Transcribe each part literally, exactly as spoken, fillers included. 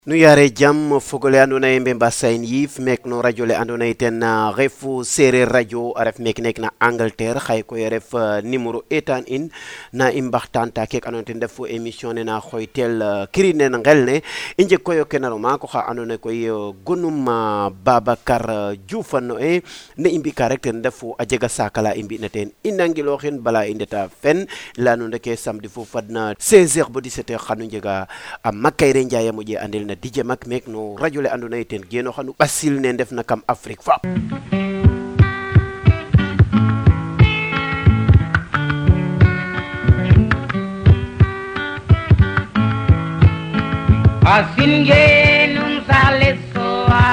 nu yare jam fogole andona e mbe mbassayn yif mek no radio le andona e ten refu serer radio ref mek nek na Angleterre xay ko ref numéro etan in na imbaxtanta kek andona ten defu émission ne na xoytel kirine ngel ne inje koyo kenaro ma ko xa andona koy gonum Babacar Diouf no e ne imbi ka rek ten defu a jega sakala imbi na ten inangilo xen bala indeta fen la no ndeke samedi fu fadna seize heures bo dix-sept heures xanu njega a makayre njaaya mo je andel na dj mak mek no radio le andona ten geno xanu basil ne def na kam Afrique fa asin genum sale so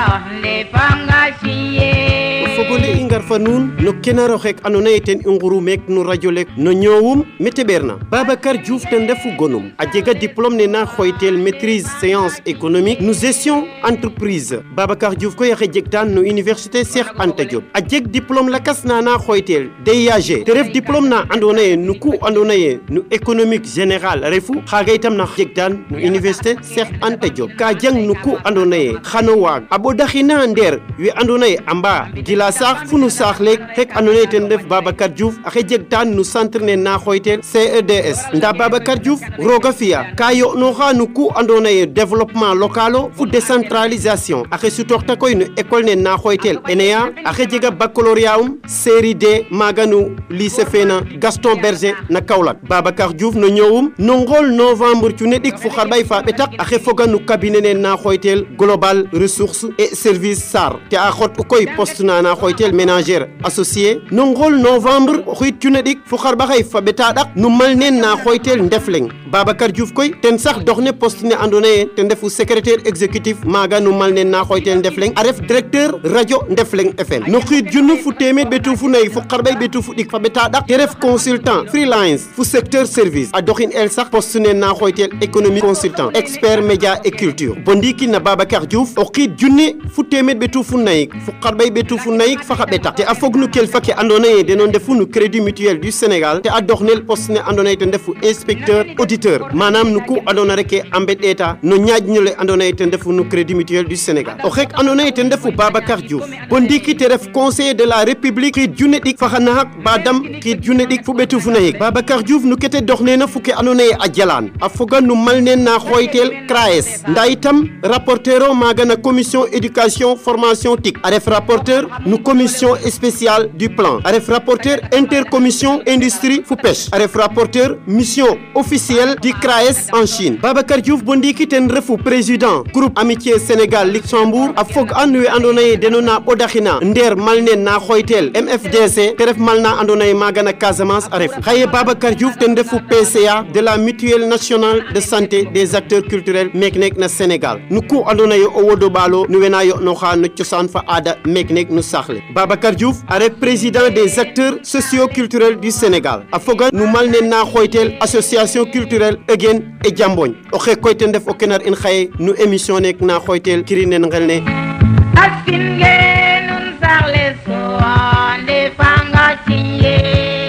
le pangasiye fogole ingar fa nun no kenaro xek andona ten nguru mek no radio lek no ñowum meteberna Babacar Diouf ten defu gonum a jega diplôme ne na xoytel maîtrise sciences économiques nous gestion entreprise Babacar Diouf ko yaxe jegtan no université Cheikh Anta Diop a jeg diplôme lakas na na xoytel D I A G te ref diplôme na andona no ku andona ye no économique général refu xaga itam na jegtan no université Cheikh Anta Diop ka jang no ku andona ye xano waag abo daxina nder wi andona ye amba gila sax fu nu sax lek rek andona ten def Babacar Diouf axe jegtan no centre ne na xoytel C E D S nda Babacar Diouf roga fiya ka yo no xanu ku andona ye développement localo fu décentralisation axe sutorta koy no école ne na xoytel E N E A axe jega baccalauréat um série D maganu lycée fena Gaston Berger na Kaolack Babacar Diouf no ñowum no ngol novembre cu ne dik fu xarbay fa betak axe foga no cabinet ne na xoytel global ressources et services S A R te a xot koy poste na na xoytel ménagère associé no ngol novembre xuit cu ne dik fu xarba xay fa beta dak no malnen na xoytel Ndefleng Babacar Diouf koy ten sax doxne poste ne andona ye ten defu secrétaire exécutif maga no malnen na xoytel Ndefleng a ref directeur radio Ndefleng F M no xiit junnu fu téeméer betu fu nay fu xarbay betu fu dik fa beta dak te ref consultant freelance fu secteur service a doxin el sax poste ne na xoytel économie consultant expert média et culture bondiki na Babacar Diouf o xiit junni fu téeméer betu fu nay fu xarbay betu fu nay fa xabeta te a fognu kel fake andona ye denon defu no crédit mutuel du Sénégal te a doxnel poste ne andona ye ten defu inspecteur auditeur manam nu ku andona rek ambet eta no ñaajñule andona ye ten defu no crédit mutuel du Sénégal o xek andona ye ten defu Babacar Diouf bondiki te ref conseiller de la république xiit junne dik fa xana hak ba dam xiit junne dik fu betu fu nay Babacar Diouf nu kete doxne na fuke andona ye a jalan a foga nu malnen na xoytel C R A E S nda itam rapporteur maga na commission éducation formation T I C a ref rapporteur nu commission spéciale du plan a ref rapporteur intercommission industrie fu pêche a ref rapporteur mission officielle du C R A E S en Chine Babacar Diouf bondiki ten refu président groupe amitié Sénégal Luxembourg a fog andu andona ye denona bodaxina nder malnen na xoytel M F D C te ref malna andona ye maga na Casamance a ref xaye Babacar Diouf ten refu P C A de la mutuelle nationale de santé des acteurs culturels mek nek na Sénégal nu ku andona ye o wodo balo nu wena yo no xa no cosaan fa aada mek nek nu saxle Babacar Diouf a ref président des acteurs socio-culturels du Sénégal a foga nu malnen na xoytel association culturelle Egen e Jamboñ o xe koy ten def o kenar in xaye nu émission nek na xoytel kirinen ngel ne asin genum sale so le pangasiye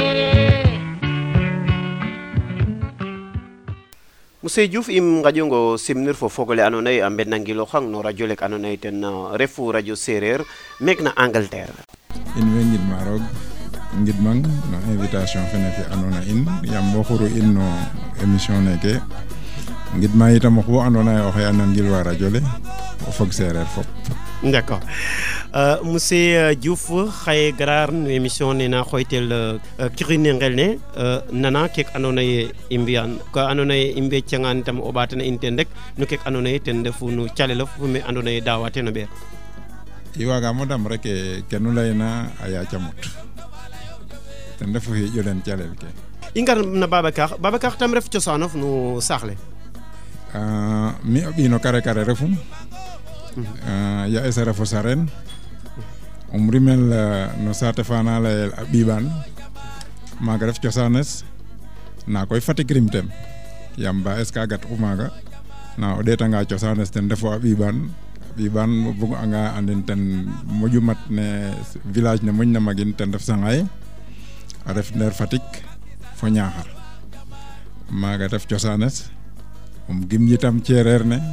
Monsieur Diouf im ngajongo simnir fo fogole andona ye ambe nangilo xang no radio lek andona ye ten refu radio Serer mek na Angleterre in way ngidma roog ngidmang no invitation fene fi andona in yam bo xuru in no émission neke ngidma itam xu andona ye o xey nangil wa radio le o fog Serer fop d'accord euh, monsieur Diouf xaye garar no émission ne na xoytel kirine ngel ne euh, nana kek andona ye imbian ko andona ye imbe cangan tam o batana inten rek no kek andona ye ten defu no calela fu me andona ye dawate no ber i waga mo dam rek kenu layna aya camut ten defu fi jolen calel ke ingar na Babacar Babacar tam ref ciosanof no saxle euh, mi obino kare kare refum uh, ya esara fo saren um rimel uh, no sate fana layel a ɓiɓan maga ref cosanes na koy Fatick rimtem yam ba est ce que gat u maga na o ɗetanga cosanes ten refo a ɓiɓan ɓiɓan bug anga andin ten moƴu mat ne village ne moƴna magin ten ref Sangay a ref nder Fatick fo Niakhar maga ref cosanes um gim yitam cereer ne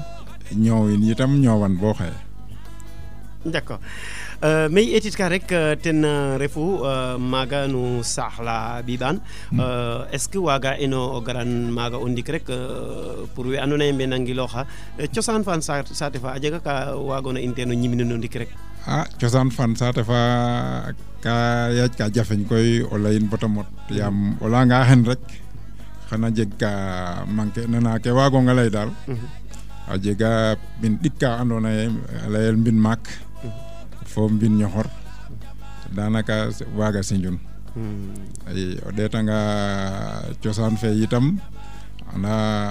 ñoowin itam ñoowan bo xaye d'accord Uh, mais etit ka rek uh, ten uh, refu uh, maga no sahla biban mm. uh, est ce que waga eno o garan maga o ndik rek uh, pour we andona yembe nangiloxa uh, ciosan fan sate fa a jega ka wagona inteno ñimine no ndik rek ah ciosan fan sate fa ka yaaj ka jafeñ koy o leyin bota mot yam o langa hen rek xana jeg ka manque nana ke wago nga lay dal mm-hmm. a jega bin dikka andona ye layel mbin mak fo mbin ñoxor danaka waga sinjun hmm. ay o deta nga ciosan fe itam ana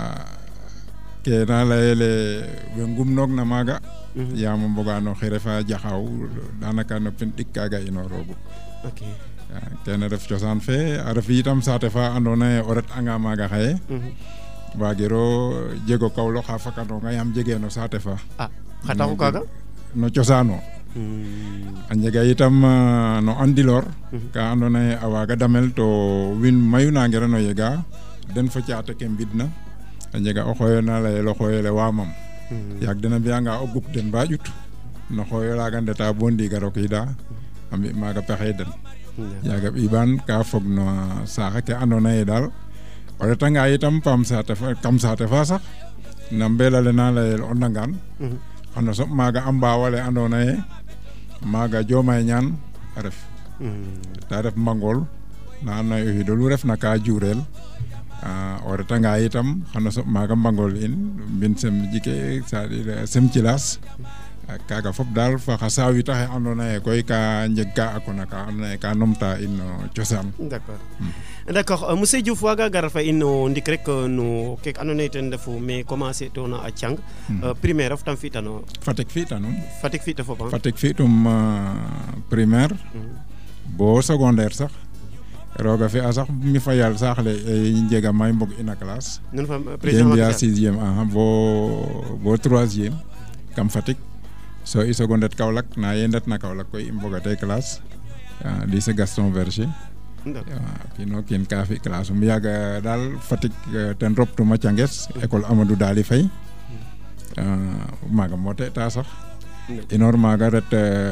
ke na layele we ngumnog na maga mm-hmm. ya mo bogano khirefa jaxaw danaka no pen dikkaga ino rogu okay kene def ciosan fe a ref itam sate fa andona o ret anga maga xaye mm-hmm. wagiro jego kawlo xa fakano nga yam jege no sate fa ah xata ko kaga no ciosano Hmm. a njega itam uh, no andilor hmm. ka andona ye a waga damel to win mayu nangera no yega den fo caate ke mbidna a njega o xoyona layel o xoyole wamam hmm. yaag dena mbiyanga o gup den ba ƴut no xoyo laga ndeta bo ndiga rokida a mbi maga pexey den hmm. yaga ɓiɓan ka fog no saaxa ke andona ye dal o retanga itam pam saate fa kam saate fa sax na mbelale na layel o ndangan hmm. xano soɓ maga a mbawale andona ye maga jomay ñaan a ref mm. ta ref mangol na na yo hidolu ref na ka jurel uh, o retanga itam xano soɓ maga mbangol in mbin sem jike c'est-à-dire sem cilas uh, kaga fop dal fa xa sawita xe andona ye koy ka njeg ka akona ka andona ye ka nomta in no cosaan d'accord mm. d'accord uh, monsieur Diouf waga gar fa in no ndik rek no kek andona ye ten refu mais commencer tona a cang mm. uh, primaire of tam fitano Fatick fitanum Fatick fita fop Fatick fitum uh, primaire mm. bo secondaire sax roga fi a sax mi fayal sax le njega may mbog ina classe non fa président ya sixième ah bo bo troisième kam Fatick so i secondaire Kaolack na yendet na Kaolack koy i mbogate classe uh, lycée Gaston Berger kino kin ka fi classe um yaga dal Fatick uh, ten roptuma Thiangues école Amadou Dali Faye uh, maga mote ta sax inor maga ret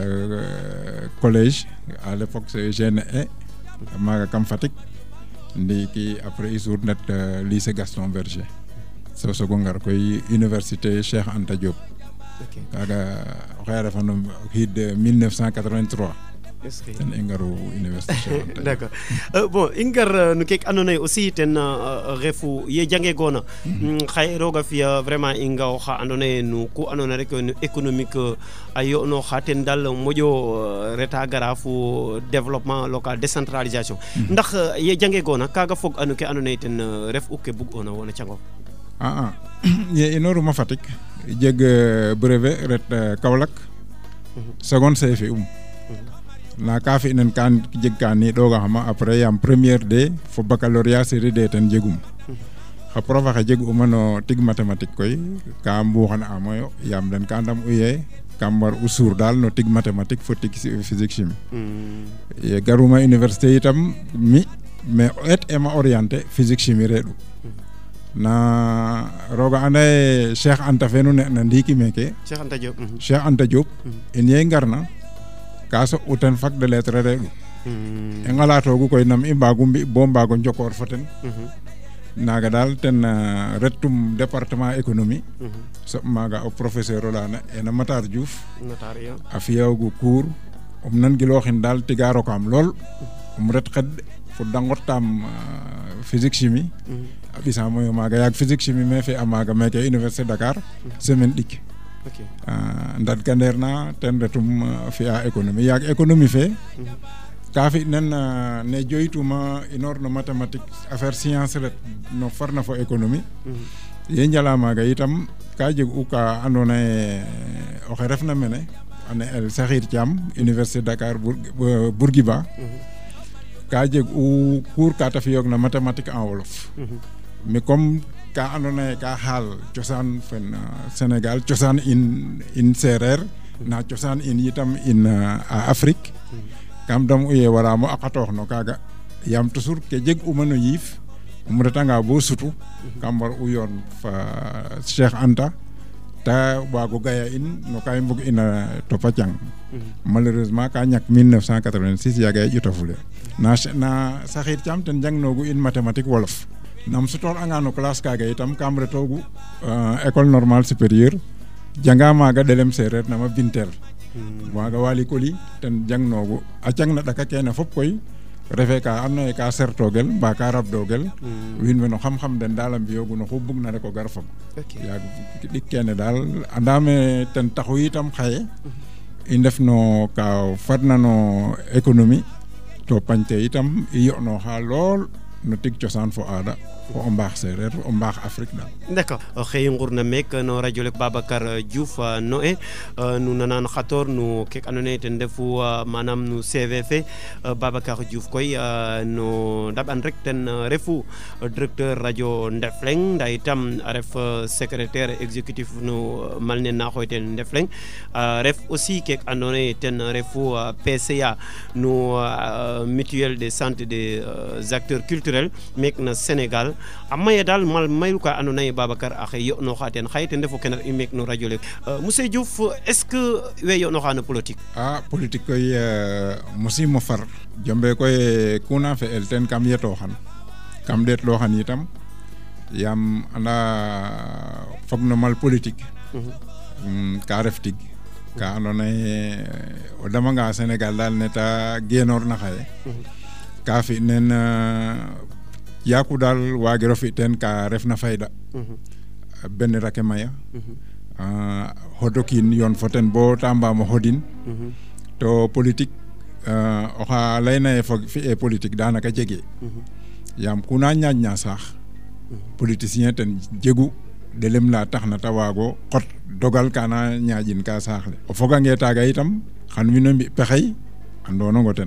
uh, collège à l'époque c'est G N E maga kam Fatick ndiki après i jour net uh, lycée Gaston Berger so sogo ngar koy université Cheikh Anta Diop okay. kaga oxaya refano xiid mille neuf cent quatre-vingt-trois ten i ngaru université Cheikh Anta Diop d'accord uh, bon i ngar uh, no kek andona ye aussi ten uh, refu ye jange gona mm-hmm. xaye roga fiya vraiment i ngaw xa andona ye no ku andona rek no économique uh, a yo'no xa ten dal moƴo uh, reta gara fo développement local décentralisation mm-hmm. ndax uh, ye jange gona kaga fog anu ke andona ye ten uh, ref u ke bug ona wona cangof ah ah ye inoruma Fatick jeg brevet ret uh, Kaolack mm-hmm. seconde C F E um mm-hmm. na ka fi nen kan jeg ka ni doga xama après yam première D fo baccalauréat série D ten jegum xa prof xa jeg uma no tig mathématique koy ka mbuxana amoyo yam den ka ndam uye kam war u suur dal no tig mathématique fo tig physique chimie mm. ye garuma université itam mi mais et ema orienté physique chimie redu mm. na roga anda Cheikh Anta fe nu ne na ndiki meke Cheikh Anta Diop mm-hmm. Cheikh Anta Diop mm-hmm. in ye ngarna ka so uten fac de lettres redu mm. e ngala togu koy nam i mbagu mbi bo mbago njokor foten mm-hmm. naga dal ten uh, retum département économie mm-hmm. so maga o professeur olana ena Matar Diouf notario a fiyagu cours um nan giloxin dal tigaro kam lol um ret xed fo dangotam uh, physique chimie mm-hmm. a bisa moy maga yak physique chimie me fe amaga meke université Dakar mm-hmm. semaine dik okay. uh, ndat ganderna ten retum uh, fiya économie yak économie fe mm-hmm. ka fi nen uh, ne joytuma inor no mathématique affaire science ret no farna fo économie mm-hmm. ye njala maga itam ka jeg u ka andona ye o xe refna mene ane el Sakhir Thiam université Dakar Bourguiba mm-hmm. ka jeg u cours ka ta fiyog na mathématique en wolof mm-hmm. mais comme ka andona ye ka xaal cosaan fen uh, Sénégal cosaan in in sereer mm-hmm. na cosaan in itam in uh, a Afrique mm-hmm. kam dam uye waramo akatoox no kaga yam toujours ke jeg uma no yiif um retanga bo sutu kam war u yoon fa Cheikh Anta ta wago gaya in no kay mbug ina to pacang malheureusement ka ñak mille neuf cent quatre-vingt-six yaga jutafule na na saxir cham ten jang nogu in mathématique wolof nam sutor anga no classe kaga itam kamre togu uh, école normale supérieure janga maga delem serer nama bintel waga wali koli ten jang nogu acang na daka kene fop koy refe ka amna ka sertogel ba ka rabdogel win we no xam xam den dalam biyogu no xubug na rek ko gar fam ya dik kene dal andame ten taxu itam xaye i ndef no ka fadna no économie to pañte itam i yono xa lool no tig cosaan fo aada fo o mbaax sereer o mbaax Afrique daal. D'accord xëy ngurna meek no radio le Babacar Diouf Noé nu nanan xator nu kek andoona yee ten refu manam nu C V fe Babacar Diouf koy no ndaɓan rek ten refu directeur radio Ndefleng nda itam a ref secrétaire exécutif no malne na xooytel Ndefleng ref aussi kek andoona yee ten refu P C A no mutuelle de santé des acteurs culturels meek na Sénégal a maye daal mal mayu ka andoona yee Babacar axe yo'nooxa ten xaye ten refu kene i meek no radio le monsieur Diouf est-ce que we yo'nooxa no politique? Ah politique koy mosimo far jombe koy kuna fe el ten kam yetooxan kam ɗeetlooxan itam yaam anda fog no mal politique ka ref tig ka andoona yee o damanga Sénégal daal ne ta genoorna xaye ka fi nen yaku dal wagiro fi ten ka refna fayda ben rake maya hodokin yon foten bo tamba mo hodin to politique oxa layna e fog fi e politique danaka jege yam kuna ñañña sax politicien ten jegu delem la taxna ta wago xot dogal kana ñaajin ka saxle o fogange taga itam xan wino mbi pexey andono ngoten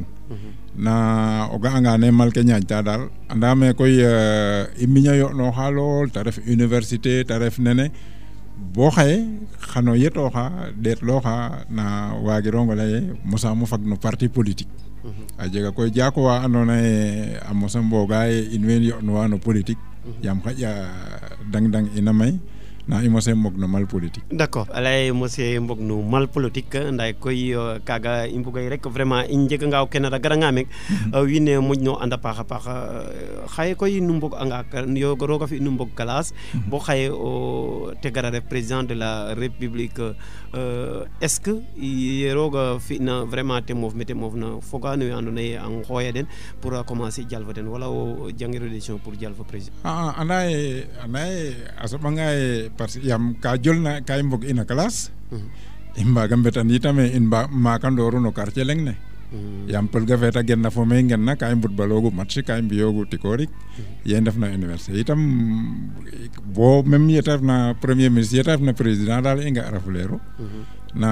na o ga'anga ne malke ñaajta daal andame koy i miña yo'no xa lool ta ref université ta ref nene bo xaye xano yetooxa ɗeetlooxa na waagirongo lay mosa mo fag no parti politique a jega koy jako wa andoona yee a mosa mbooga ye in way yo'nuwa no politique yaam xaƴa dang dang ina may na i mose mbog no mal politique. D'accord alay mose mbog no mal politique nday koy kaga i mbugay rek vraiment i njeganga o kene a garanga meek wiin we moƴno anda paax a paax xaye koy nu mbog anga yo roga fi nu mbog classe bo xaye o te gara ref président de la république est-ce que ye roga fina vraiment te moof mete moof na foga no we andoona yee a ngooya den pour a commencer jal fo den wala o jangiro décision pour jal fo président? Ah anda ye anda ye a soɓanga ye parce que yam ka jolna ka i mbog ina classe i mbaga mbetan itam in mba maka ndooru no quartier leng ne yam pelga feta genna fo me ngenna ka i mbutbaloogu match ka i mbiyoogu tikoorik ye ndefna université itam bo même yeta refna premier ministre yeta refna président daal i nga rafuleeru na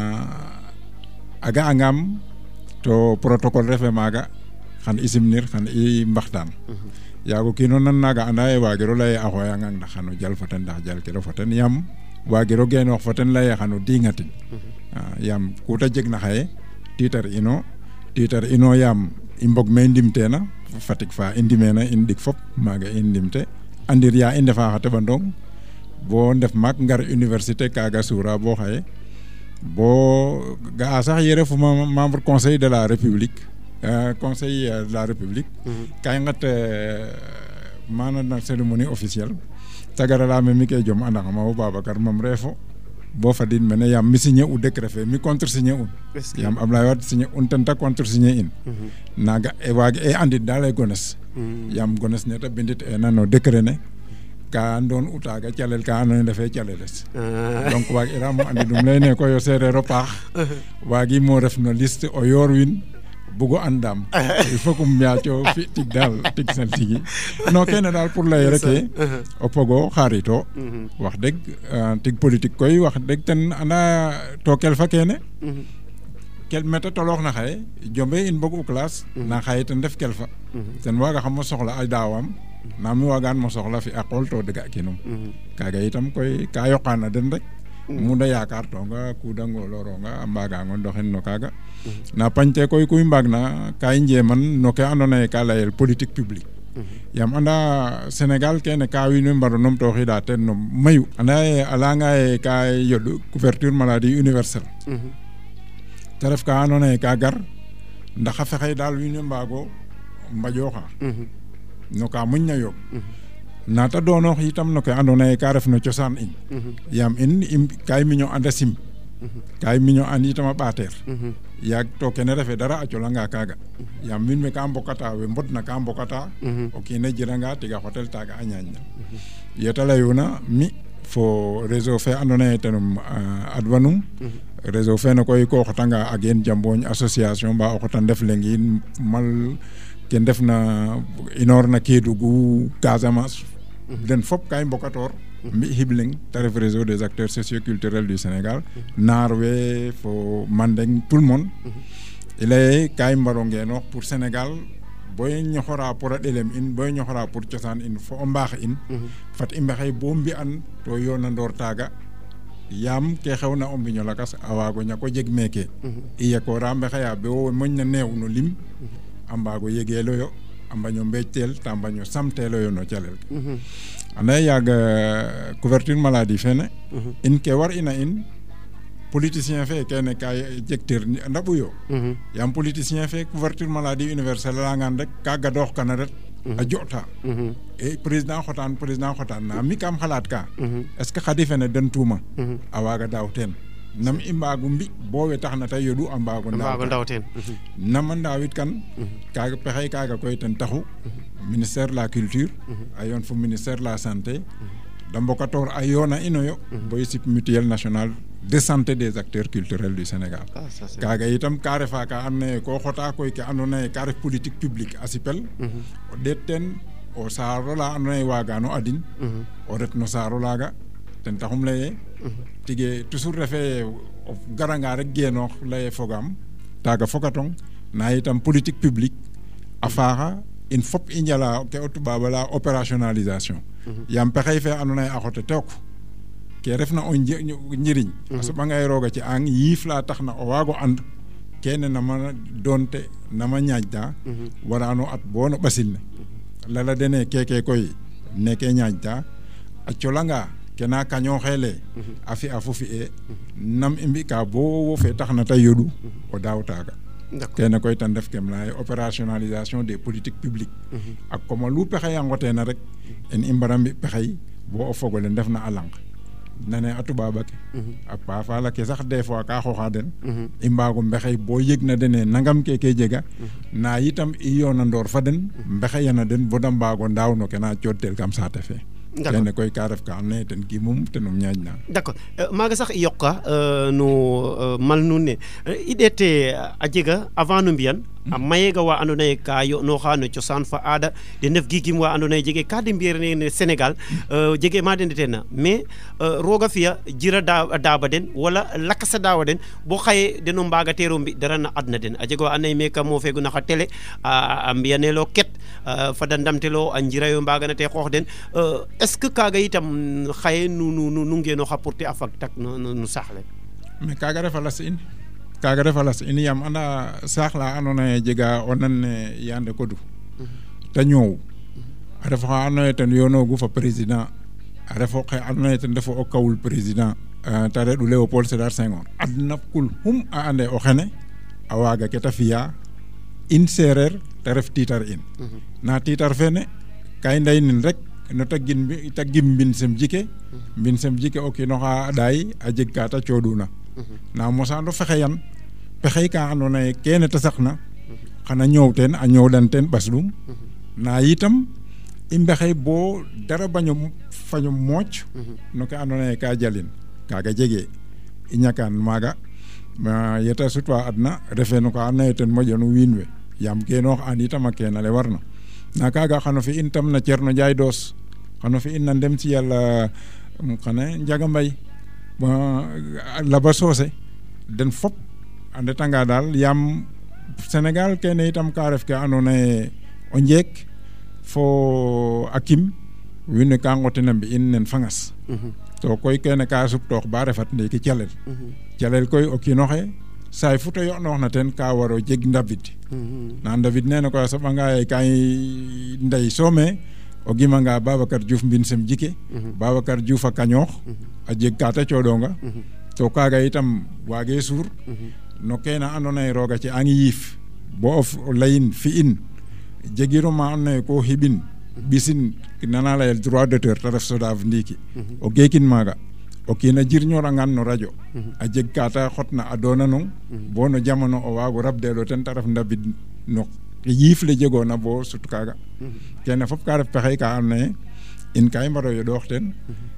a ga'angam to protocole refe maaga xan i simnir xan i mbaxtaan yaago kiino nan naaga anda ye waagiro lay a xooyangang ndax xano jal fo ten ndax jal kiro fo ten yaam waagiro genoox fo ten lay xano diŋatin yaam kuta jegna xaye tiitar ino tiitar ino yaam i mbog me ndimteena Fatick fa i ndimeena in ɗik fop maaga i ndimte andir ya i ndefa xa teɓandong bo ndef maak ngar université kaaga suura bo xaye bo ga'a sax ye refuma membre conseil de la république Euh, conseil de la République kay ngat mana na cérémonie officielle tagara la mi ke jom anda ma Babacar mam refo bo fadin mene yam mi signé ou décret fe mi contre signé un yam Ablaye Wade signé un tanta contre signé in naga e wage e andit dalay gones yam gones ne ta bindit e nano décret ne ka ndon utaga calel ka andone defe caleles donc wage ramo andi dum lay ne ko yo serero paax wagi mo ref no liste o yor win bugo andam il faut que mbiaco fi tig dal tig sal tigi no kene dal pour lay reke o pogo xarito wax deg tig politique koy wax deg ten anda to kel fa kene kel meta toloox na xaye jombe in bog u classe na xaye ten def kel fa ten waga xam mo soxla ay daawam na mi wagaan mo soxla fi a qool to dega kinum kaga itam koy ka yoqana den rek munda yakar to nga kudango loronga ambaga ngon doxen no kaga na pañte koy kuy mbagna kay njeman no ke andona ye ka layel politique publique yam anda Sénégal kene ka wiin we mbaro numtooxiida ten no mayu anda ye a layanga ye ka yoɗ couverture maladie universelle te ref ka andoona yee ka gar ndax a fexey daal wiin we mbaago mbaƴooxa no ka moƴna yooɓ naata doonoox itam no ke andoona yee ka ref no cosaan in yaam in ka i miño and a sim ka i miño and itam a ɓaateer yaag to kene refe dara a colanga kaaga yaam wiin we ka mbokata we mbodna ka mbokata o kiin a jiranga tiga xotel taaga a ñaaƴna yeta layuna mi fo réseau fe andoona yee tenum adwanum réseau fe no koy ko xotanga a geen Jambooñ association mbaa o xota ndef lengiin mal ke ndefna inoor na Kédougou Casamance den fop ka i mbokatoor mbi Hibleng te ref réseau des acteurs socioculturels du Sénégal naar we fo Mandeng tout le monde i laye ka i mbaro ngeenoox pour Sénégal boy ñoxora pour a ɗelem in boy ñoxora pour cosaan in fo o mbaax in fat i mbexey bo mbi'an to yoonandoor taaga yaam ke xewna o mbiño lakas a waago ñako jeg meeke i yakoora mbexeya be wo moƴna neew no lim a mbaago yegeeloyo a mbaño mbeecteel ta mbaño samteeloyo no calel ke anda yaaga couverture maladie fene in ke war ina in politicien fe kene ka jegtir ndaɓuyo yaam politicien fe couverture maladie universelle langan rek ka gadoox kana ret a jota e président xotaan président xotaan na mi kam xalaat ka est ce que xadi fene den tuuma a waaga daaw teen nam i mbaagu mbi bo we tax na te yoɗu a mbaago ndaaw teen nama ndaawit kan kaaga pexey kaaga koy ten taxu ministère de la culture a yoon fo ministère de la santé da mbokatoor a yoona inoyo bo i sip mutuelle nationale de santé des acteurs culturels du Sénégal kaaga itam ka refa ka andoona yee ko xota koy ke andoona yee ka ref politique publique a sipel o ɗeet teen o saaro la andoona yee waagano adin o ret no saaro laaga ten taxum lay tige toujours refe o garanga rek geenoox lay fogaam taaga fogatong na itam politique publique a faaxa in fop i njala ke o tubaab a laya opérationnalisation yaam pexey fe andoona yee a xote took ke refna o njiriñ a soɓanga ye rooga ci ang yiif la taxna o waago and kene nama doonte nama ñaaƴta warano at bo no ɓasil ne lala dene keke koy neke ñaaƴta a colanga kena kañooxeele a fi'a fo fi'e nam i mbi'ka bo wo fe taxna ta yoɗu o daaw taaga kene koy tan def kem laya opérationnalisation des politiques publiques a comme lu pexey a ngoteena rek en i mbara mbi pexey bo o fogole ndefna a lang nane a tubaab ake a paafaala ke sax des fois ka xooxa den i mbaago mbexey bo yegna dene nangam keke jega na yitam i yoonandoor fa den mbexeyana den bo da mbaago ndaaw no ke na cooɗtel kam saate fe kene koy ka ref ka andoona yee ten giimum tenum ñaaƴna d'accord maaga sax i yoqa no mal nuun ne i ɗeete a jega avant no mbiyan a mayega wa andoona yee ka yo'nooxa no cosaan fa aada den ndef giigim wa andoona yee jege ka de mbi'er no Sénégal jege ma de ndeteena mais roog a fi'a jira daaba den wala lakas a daawa den bo xaye den o mbaagateero mbi' dara na adna den a jega wa andoona yee me ka moofeegu na xa télé a mbi'aneelo ket fa da ndamteloo a njirayo mbaagana te xoox den est-ce que kaaga itam xaye nu nu nu ngeenooxa pour te a fag tak no saax le mais kaaga refa las in kaaga refa las in yaam anda saax la andoona yee jega o nan ne Yandé Codou te ñoow a ref oxa andoona yee ten yoonoogu fa président a ref oxe andoona yee ten refu o kawul président te reɗ'u Léopold Sédar Senghor adna kul xum a ande o xene a waaga ke ta fi'a in seereer te ref tiitar in na tiitar fene ka i ndaynin rek no ta gin ta gim mbin sem jike mbin sem jike o kiinoxa a ɗaay a jeg ka ta cooɗuna na mosando fexeyan pexey ka andoona yee kene ta saqna xana ñoow teen a ñoowɗan teen ɓasɗum na yitam i mbexey bo dara baño faño mooc no ke andoona yee ka jalin kaaga jege i ñakaan maaga yeta sutwa adna refe no ka andoona yee ten moƴanu wiin we yaam geenoox an itam a keenale warna na kaaga xano fi in tam na Thierno Ndiaye Doss xano fi in na ndem ci yàlla xane Njaga Mbay Laba Soose den fop a ndetanga daal yaam Sénégal kene itam ka ref ke andoona yee o njeek fo a kim wiin we ka ngotina mbi'in nen fangas to koy kene ka suptoox ba refat ndiiki calel calel koy o kiin oxe say futa yo no na ten ka waro jeg ndabit na ndabit nena ko sa banga e kay ndey some o gimanga Babacar Diouf mbin sem jike Babacar Diouf a kañox a jeg kata codonga to kaga itam wage sur no kena andona e roga ci angi yif bo of layin fi in jegiro ma andona ko hibin bisin nana la droit d'auteur ta def sodav ndiki o gekin maga o kina jirñora ngan no radio a jeg kata xotna adona non bo no jamono o wago rabdelo ten taraf ndabid no yif le jegona bo sut kaga kene fop ka def pexey ka andona in kay mbaro yo doxten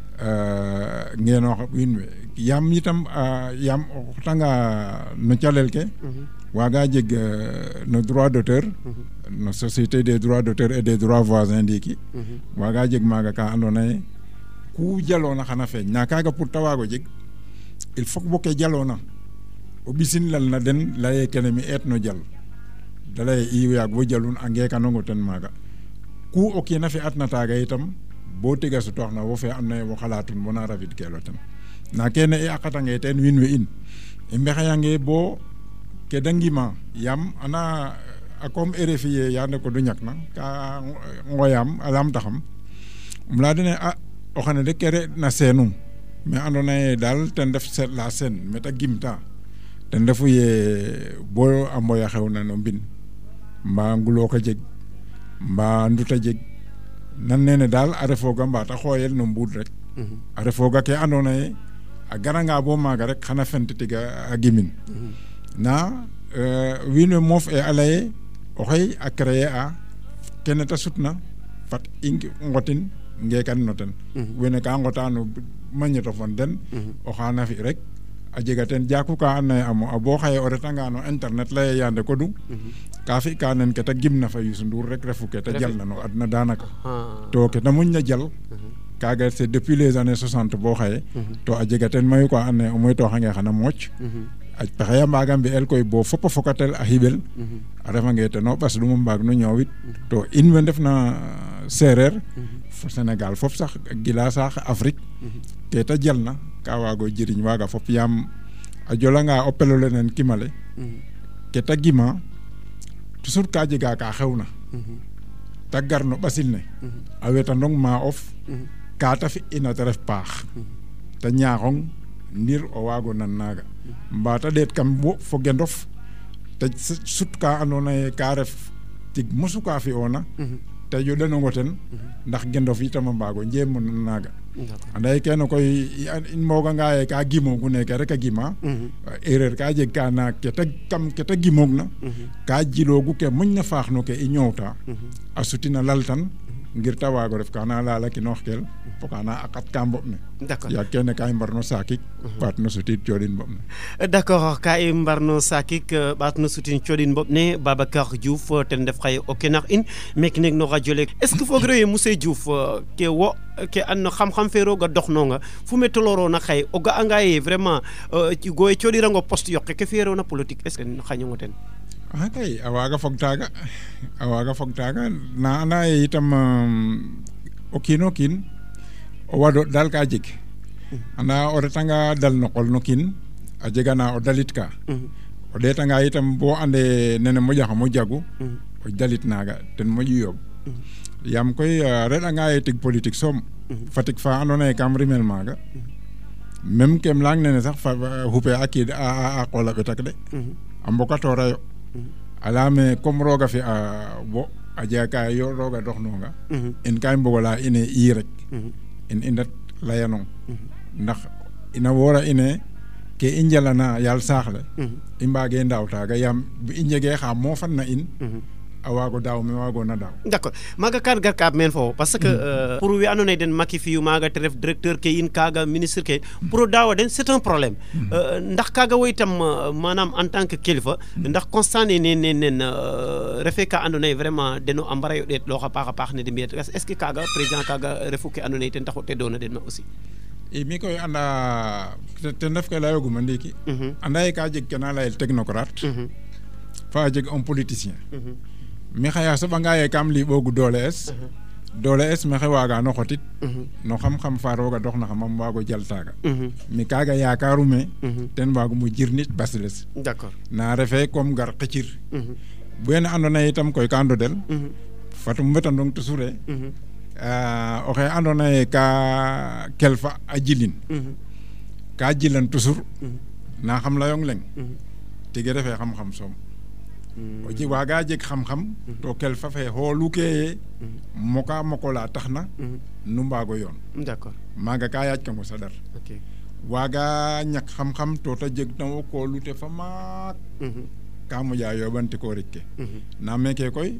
euh ngeno win yam itam yam tanga no calel ke waga jeg no droit d'auteur no société des droits d'auteur et des droits voisins ndiki waga jeg maga ka andona ku jalona xana feñ na kaga pour tawago jeg il faut que boké jalona o bisin lal na den laye kene mi et no jal dalay i yak bo jalun ange kanongo ten maga ku o kina fi atna taga itam bo tega su toxna wo fe amna wo xalatun bona ravid kelo tan na kene e akata nge ten win we in e mbexayange bo ke dangima yam ana akom R F I yande ko du ñak na ka ngoyam alam taxam mla dene a o xane de kere na senu mais andona dal ten def set la sen meta gimta ten defu ye bo amoya xewna no bin mba ngulo ko jeg mba nduta jeg nan nene dal a refoga mba ta xoyel no mbud rek a refoga ke andona a garanga bo maga rek xana fent tiga a gimin na euh wino mof e alaye o xey a créer a kene ta sutna fat ing ngotin ngekan noten wene ka ngotano magneto fon den o xana fi rek a jega ten jaku ka anay amo abo xaye o retanga no internet lay yande ko du ka fi ka nen ke ta gimna fa Youssou Ndour rek refu ke ta jalna no adna danaka to ke ta muñna jal kaga c'est depuis les années soixante bo xaye to a jega ten mayu ko anay o moy to xange xana moch a pexeya mbagam bi el koy bo fopa fokatel a hibel a refange te no bas dum mbag no ñowit to in we def na serer fo Sénégal fop sax gila sax Afrique ke ta jalna ka wago jiriñ waga fop yam a jolanga o pelo lenen kimale ke ta gima toujours ka jega ka xewna ta garno basil ne a weta ndong ma of ka ta fi ina ta ref paax ta ñaaxong ndir o wago nan naga mbata det kam bo fo gendof te sut ka andona ka ref tig musu ka fi ona te yo deno ngoten ndax gendof itam mbago njem nan naga anday ken koy in moga nga ka gimo gu ne rek a gima erreur ka je kana ke ta kam ke ta gimogna ka jilogu ke muñna faaxno ke i ñowta a sutina laltan ngir tawago ref kana la la ki noxkel fokana akat kambo ne d'accord ya kene kay mbarno sakik bat no sutit jodin bom ne d'accord kay mbarno sakik bat no sutin jodin bom ne Babacar Diouf ten def xay o kenax in mek nek no radio lek est ce que fogre monsieur Diouf ke wo ke an xam xam fero ga dox nonga fu metoloro na xay o ga angaye vraiment ci goy ciodi rango poste yokke ke fero na politique est ce que xañu ngoten ah kay awaga fog taga awaga fog taga na na itam o kino kin o wado dal ka jeg ana o retanga dal no qol no kin a jega na o dalit ka o detanga itam bo ande nene mo jaxa mo jagu o dalit naga ten mo yob yam koy redanga e tig politique som fatik fa andona e kam rimel maga même kem lang nene sax fa hupe akid a a qola betak de amboka to rayo alame comme roga fi a bo a jaka yo roga dox nonga en kay mbogola ine i rek en indat layanong ndax ina wora ine ke injalana yal saxle imbage ndawta ga yam injege xa mo fan na in awago daw me wago na daw d'accord maga kar gar ka men fo parce que euh, pour wi anone den makki fi maga tref directeur ke in kaga ministre ke pour dawa den c'est un problème euh, ndax kaga woytam manam en tant que kilifa ndax constant ne ne ne euh, refe ka andone vraiment deno ambara yo det lo xa paxa pax ne de miet est ce que kaga président kaga refu ke andone ten taxo te dona den aussi e mi koy anda te ndef ke layogu mandiki anda ka jeg kena layel technocrate fa jeg un politicien mi xaya so banga ye kam li bogu dole es dole es me xewaga no xotit no xam-xam fa roga dox na xamam wago jal taga mi kaga yaakarume ten wago mu jirnit basles d'accord na refe comme gar xecir bu en andona itam koy ka andodel fatum betandong tusure euh o xe andona ka kelfa a jilin ka jilan toujours na xam la yong leng tege refe xam-xam som o ji waga jeg xam-xam to kelfa fe holu ke moka mokola taxna nu mbago yon d'accord maga ka yaaj kango sadar ok waga ñak xam-xam to ta jeg taw ko lute fa maak ka mo ja yobante ko rikke na meke koy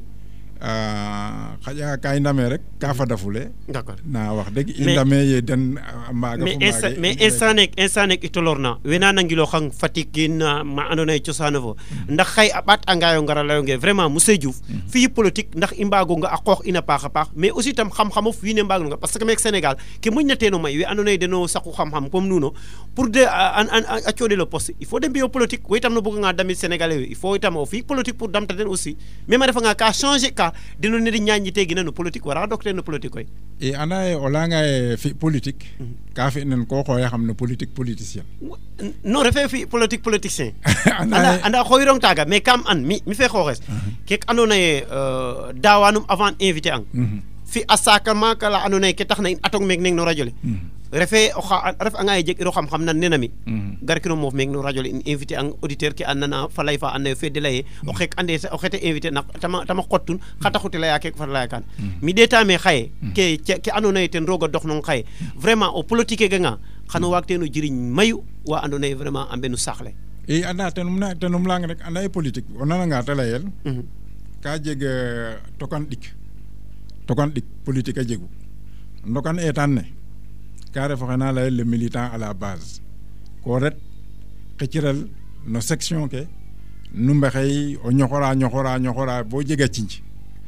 euh xaja kay ndame rek ka fa dafule d'accord na wax deug indame ye den maga mais insta mais instanek instanek itolorna wena nangilo xang fatikin ma andona ci sanavo ndax xay abat angayo ngara layonge vraiment monsieur Diouf fi politique ndax imbago nga akox ina paxa pax mais aussi tam xam xamu fi ne mbago nga parce que mek Sénégal ke muñ na teno may wi andona deno saxu xam xam comme nuno pour de an a ciodé le poste il faut dem bio politique way tam no bëgg nga damit sénégalais il faut itam fi politique pour damta den aussi même refa nga ka changer ka dino ne di ñañi tegi na no politique wara docteur no politique koy e ana e olanga e fi politique ka fi nen ko xoya xam no politique politicien non refe fi politique politicien anda anda xoyrong taga mais kam an mi mi fe xores kek andona e dawanum avant invité ang fi asakama kala andona ke taxna in atong mek nek no radio le refe o xa ref anga e jeg iro xam xam nan nenami gar kino mof mek no radio le in invité ang auditeur ki anana falay fa ande fe de lay o xek ande o xete invité nak tama tama xotun xata xuti laya ke fa laya kan mi deta me xaye ke ke andona ten roga dox non xaye vraiment o politique ga nga xano wakte no jiriñ mayu wa andona vraiment ambenu saxle e anda tenum na tenum lang rek anda e politique onana nga talayel ka jeg tokan dik tokan dik politique a jegu ndokan etan ne ka ref xena lay le militant à la base ko ret xeciral no section ke nu mbexey o ñoxora ñoxora ñoxora bo jega cinc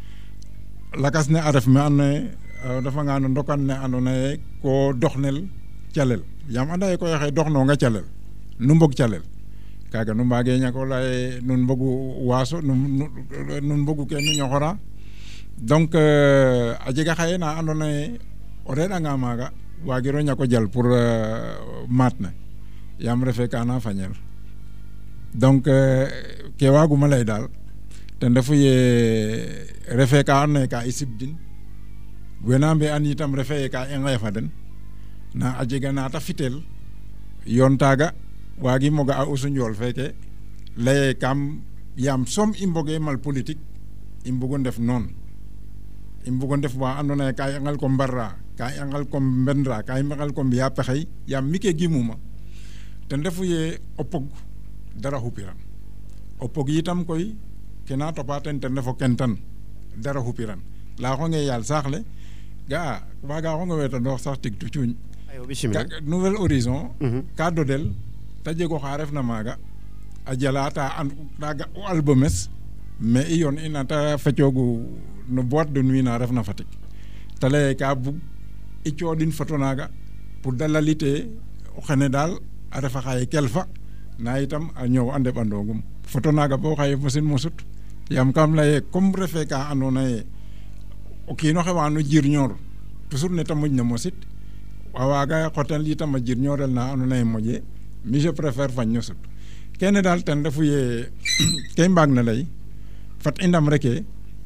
lakas ne a ref me ando naye dafa nga no ndokan ne ando naye ko doxnel calel yam anda ye ko waxe doxno nga calel nu mbog calel kaga nu mbage ñako lay nun mbogu waso nun nun mbogu ke nu ñoxora donc a jega xaye na ando naye o reda nga maga wagiro ñako jal pour uh, matna yam refe kana fañel donc uh, ke waguma lay dal ten defu ye refe ka anne ka isibdin wenambe an itam refe ka engay faden na ajega na ta fitel yon taga wagi moga a usunjol feke lay kam yam som imboge mal politique imbugon def non imbugon def wa andona ka engal ko barra ka angal kom bendra ka angal kom ya pexey ya mike gimuma ten defu ye opog dara hupiran opog yitam koy kena topaten ten defo kentan dara hupiran la xonge yal saxle ga waga xonge weta ndox sax tik tu cuñ ayo bismillah nouvel horizon ka dodel ta jego xaref na maga a jalata an daga albumes mais iyon inata feciogu no boîte de nuit na ref na fatik tale ka bu i coodin photo naga pour dalalite o xene dal a refa xaye kelfa na itam a ñow ande bandogum photo naga bo xaye mosin mosut yam kam laye comme refe ka andona ye o kino xewano jirñor toujours ne ta moƴna mosit a waga xotel itam a jirñorel na andona ye moƴe mi je préfère fañ no sut kene dal ten refu ye ke mbaag na lay fat i ndam reke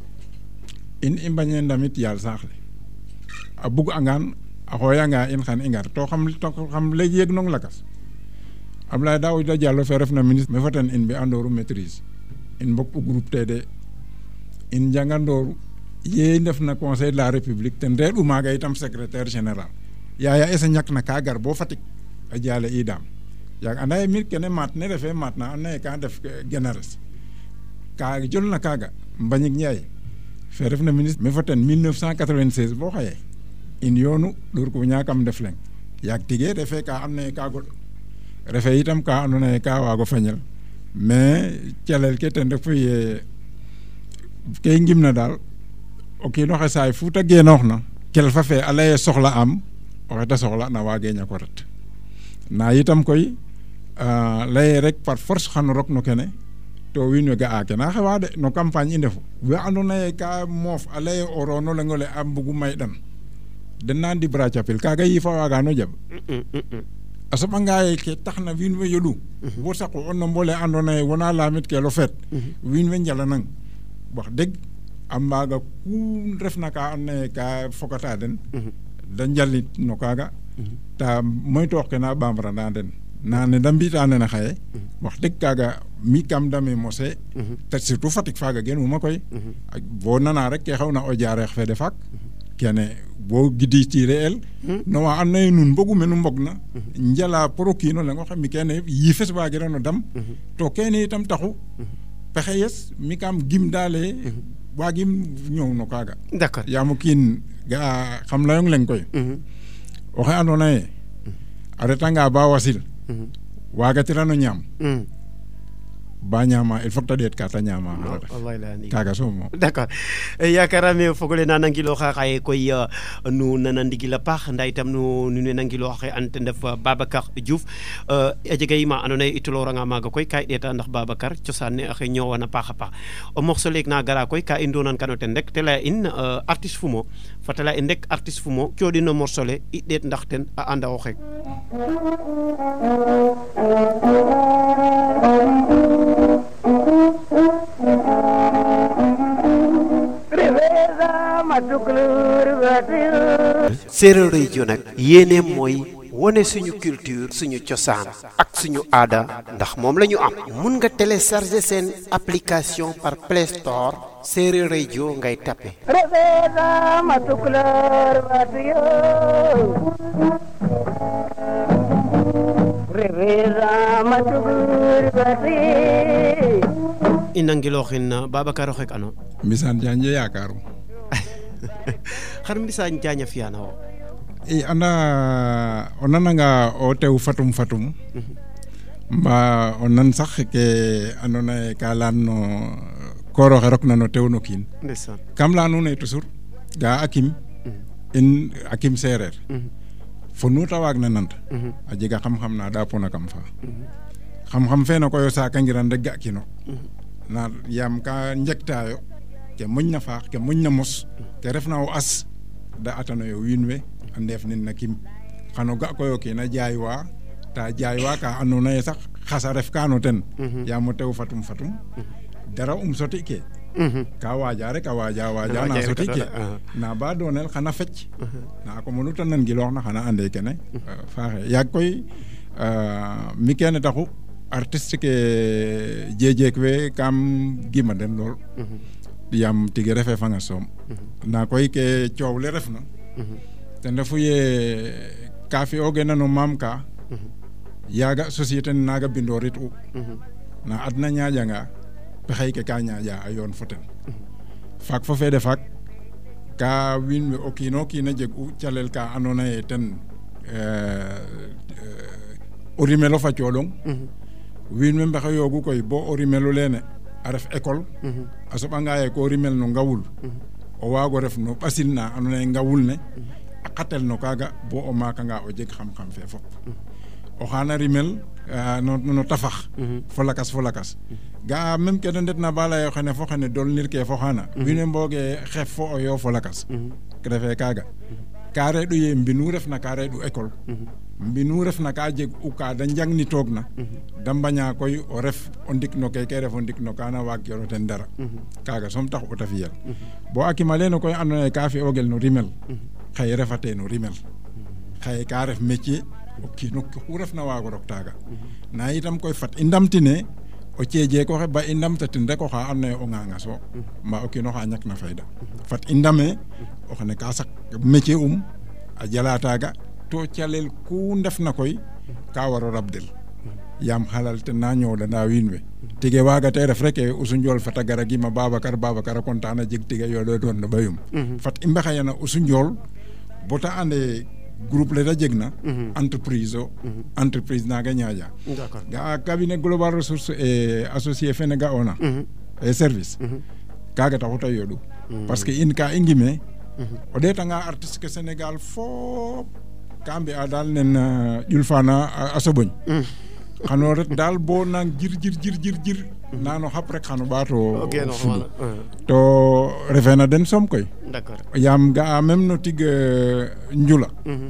in i mbañe ndamit yal saaxle a bug angan a xoyanga in xan i ngar to xam to xam le yeg nong lakas Abdoulaye Daouda Diallo fe refna ministre me faten in be andoru maîtrise in mbok u groupe T D in jangandoru ye ndefna conseil de la république ten reedu maga itam secrétaire général yaya esa ñakna ka gar bo Fatick a jale idam yaag anda mir kene mat ne refe mat na anda ka def genares ka jolna kaga Mbagnick Ndiaye fe refna ministre me faten mille neuf cent quatre-vingt-seize bo xaye in yoonu dur ko ñakam def leng yaag tige refe ka amne ka gol refe itam ka andona ka wago fañel mais calel ke ten refu ye ke ngimna dal o kino xe saay fu ta genoox na kel fa fe a leye soxla am o xeta soxla na wage ñako ret na itam koy uh, leye rek par force xano rok no kene to win we ga a kena xewade no campagne i ndefu we andona ye ka moof a leye o rono lengole a mbugu may dan den na ndi bra capil kaga yifa waga no jab a soɓanga ye ke taxna wiin we yoɗu wo saqu o nombole andona ye wona lamit ke lo feet wiin we njalanang wax deg a mbaga ku refna ka andona ye ka fokata den da njalit no kaga ta moytoox ke na ɓamrana den na ne da mbita nene xaye wax deg kaga mi kam dame mose te surtout Fatick faga gen uma koy bo nana rek ke xawna o Diarekh fe de fak kene bo gidi tire el no wa anna nun bogu menu mbogna njala porokino la ngo xammi kene yifes wagira no dam to kene itam taxu pexeyes mi kam gim dale wagim ñow no kaga d'accord yamu kin ga xam layong leng koy o xe andona ye a retanga ba wasil waga tirano ñam ba ñama il faut que ta ɗeet ka ta ñama kaga somo d'accord yakarame fogole na nangiloxa xaye koy nu nana ndigila paax nda itam nu nu ne nangiloxa xe an ten ref Babacar Diouf a jega yima ando naye i toloranga maga koy ka i ɗeta ndax Babacar cosaan ne xe ñowana paax a paax o morceau leeg na gara koy ka i ndonan kano ten rek te leya in artiste fumo fata leya in rek artiste fumo coɗin no morceau le i ɗeet ndax ten a anda o xeeg Séeréer Radio nag yéene mooy wone suñu culture suñu cosaan ak suñu aada ndax moom la ñu am mun nga télécharger seen application par Play Store Séeréer Radio ngay tapé inangilooxin Babacar oxek ano Mbisaan Diagne yakaru xar Mbisaan Diagne fiyana wo i anda o nananga o tew fatum fatum mba o nan sax ke andona ye ka leyan no koor oxe rokna no tew no kiin kam leya nuun ne toujours ga akim in akim seereer fo nu ta waag na nant a jega xam-xam na ɗapona kam fa xam-xam fene koy o sakangiran rek ga kino na yaam ka njegtayo ke moƴna faax ke moƴna mos ke refna o as da atanoyo wiin we a ndeef nin na kim xano ga koy o kiina jaaywa ta jaaywa ka andoona yee sax xasa ref kaano ten yaam o tew fatum fatum dara um soti ke ka waaja rek a waaja waaja na soti ke na ba doonel xana fecc na ko mënu ta nangiloox na xana ande kene faaxe yaag koy mi kene taxu artiste ke jejeek we kam gima den lool yaam tigi refe fanga soom na koy ke coow le refna ten refu ye ka fi'oogena no maam ka yaaga société ne naaga bindoorit u na adna ñaaƴanga pexey ke ka ñaaƴa a yoon fo ten faak fo feede faak ka wiin we o kiin o kiin a jeg u calel ka andoona yee ten o rimel o fa cooɗong wiin we mbexeyoogu koy bo o rimelu leene a ref école a soɓanga ye ko rimel no ngawul o waago ref no ɓasil na andoona yee ngawul ne a qatel no kaaga bo o maakanga o jeg xam-xam fe fop o xaana rimel no, no tafax fo lakas fo lakas ga'a même ke de ndetna ba lay xene fo xene dolnir ke fo xaana wiin we mbooge xef fo o yo fo lakas ke refe kaaga ka reɗ'u ye mbinu refna ka reɗ'u école mbinu refna ka jeg u ka da njangnitoogna da mbaña koy o ref o ndik no keke ref o ndik no kaana waagkiro ten dara kaaga soom tax o ta fiyel bo a kima leene koy andoona yee ka fi'oogel no rimel xaye refate no rimel xaye ka ref métier o kiin oxu refna waago rok taaga ndaa itam koy fat i ndamtine o ceejeek oxe ba i ndamtatin rek oxa andoona yee o ŋaaŋas o mbaa o kiin oxa ñakna fayda fat i ndame oxene ka sak métier um a jala taaga to calel ku ndefna koy ka war o rabdel yaam xalal ten na ñoowɗana wiin we tige waagate ref rek e Usu Njool fata gara gima Babacar Babacar a content a jeg tige yoɗodoon no ɓayum fat i mbexeyana Usu Njool bo ta ande groupe le ta jegna entreprise o entreprise naga ñaaƴa ga'a cabinet global ressource et associé fene ga'oona e service kaga taxu ta yoɗu parce que in ka i ngime o ɗeetanga artiste ke Sénégal fop ka mbi'a daal nen ƴul fana a soɓoñ xano ret daal bo nang jir jir jir jir jir nano xap rek xano ɓaato okay, no, fudu voilà. to refe na den soom koy d'accord yaam ga'a même no tig njula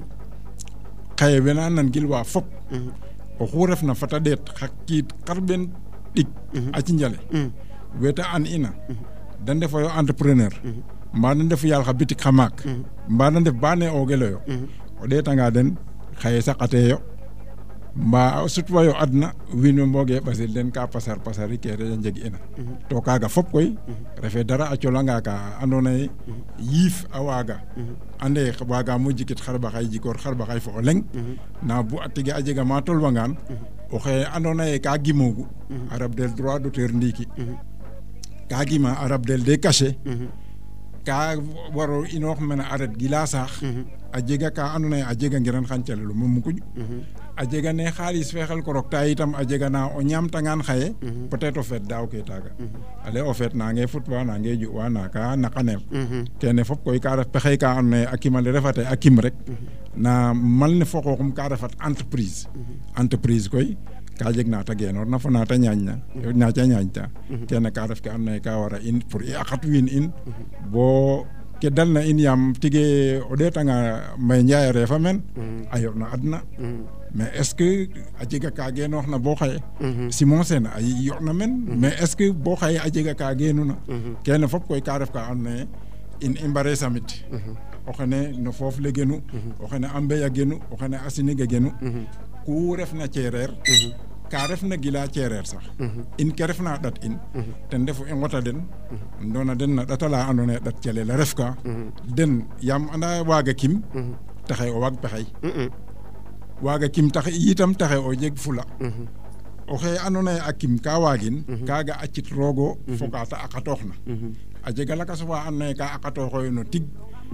xaye wena nan gilwa fop oxu refna fata ɗeet xa kiit xarɓen ɗik a cinjale weta an ina da ndefoyo entrepreneur mbaa da ndef yaal xa bitik xa maak mbaa da ndef ba ne oogeloyo o ɗeetanga den xaye saqateyo mbaa o sutwayo adna wiin we mbooge ɓasil den ka pasar pasari ke re njeg ina to kaaga fop koy refe dara a colanga ka andoona yee yiif a waaga ande waagaam o jikit xarɓaxay jikoor xarɓaxay fo o leŋ ndaa bu a tige a jega ma tolwangaan oxe andoona yee ka gimoogu a rabdel droit d'auteur ndiiki ka gima a rabdel des cachets ka waro inoox mene a ret gila saax a jega ka andoona yee a jega ngiran xan calelu mo mukuƴ a jega ne xaalis fe xel ko rokta itam a jega na o ñaamtangaan xaye peut-être o feet daaw ke taaga ale o feet nange futwa nange ju'wa naka naqaneem kene fop koy ka ref pexey ka andoona yee a kimale refate a kim rek na mal ne fo xooxum ka refat entreprise entreprise koy ka jeg na ta genoorna fo na ta ñaañna na ta ñaañta kene ka ref ke andoona yee ka wara in pour i aqat wiin in bo ke dalna in yaam tige o ɗeetanga Mbaye Ndiaye a reefa meen a yoɓna adna mais est-ce que a jega ka genooxna bo xaye Simon Sene a yoɗna meen mais est-ce que bo xaye a jega ka geenuna kene fop koy ka ref ka andoona yee in i mbare samit o xene no foof le genu o xene a mbey a genu o xene a sinig a genu ku refna ceereer ka refna gila ceereer sax in ke refna a ɗat in ten refu i ngota den ndoona den na ɗat ala andoona yee ɗat calel a ref ka den yaam anda waaga kim taxe o waag pexey waaga kim taxe yitam taxe o jeg fula oxe andoona yee a kim ka waagin kaaga a cit roogo fo ka ta aqatooxna a jega lakas fa andoona yee ka aqatooxoyo no tig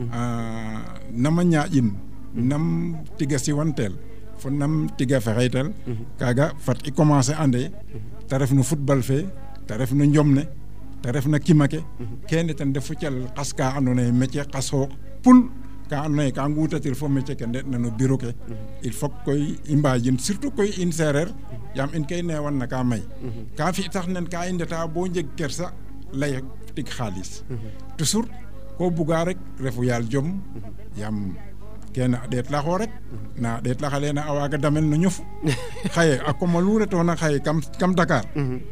nama ñaaƴin nam tiga siwanteel fo nam tiga fexeytel kaaga fat i commencer ande te ref no football fe te ref no njomne te ref na kimake kene ten defu calel qas ka andoona yee métier qas xoox pul ka andoona yee ka nguutatir fo métier ke ndeɗna no bureau ke il faut koy i mbaajin surtout koy in seereer yaam in kay neewanna ka may ka fi tax nen ka i ndeta bo njeg kersa lay tig xaalis toujours ko buga rek refu yaal jom yaam kene a ɗeet laxo rek na a ɗeet lax alene a waaga damel no ñof xaye a koma lu retoona xaye kam kam Dakar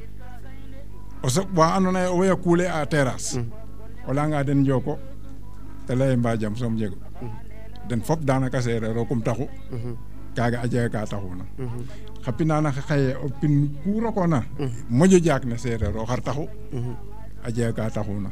o soɓ wa andoona yee o way a kuule a terrasse o layanga den njoko te leye mba jam soom jego den fop danaka seereer o kum taxu kaaga a jega ka taxuna xa pinaana xe xaye o pin ku rokoona moƴo jaak ne seereer o xar taxu a jega ka taxuna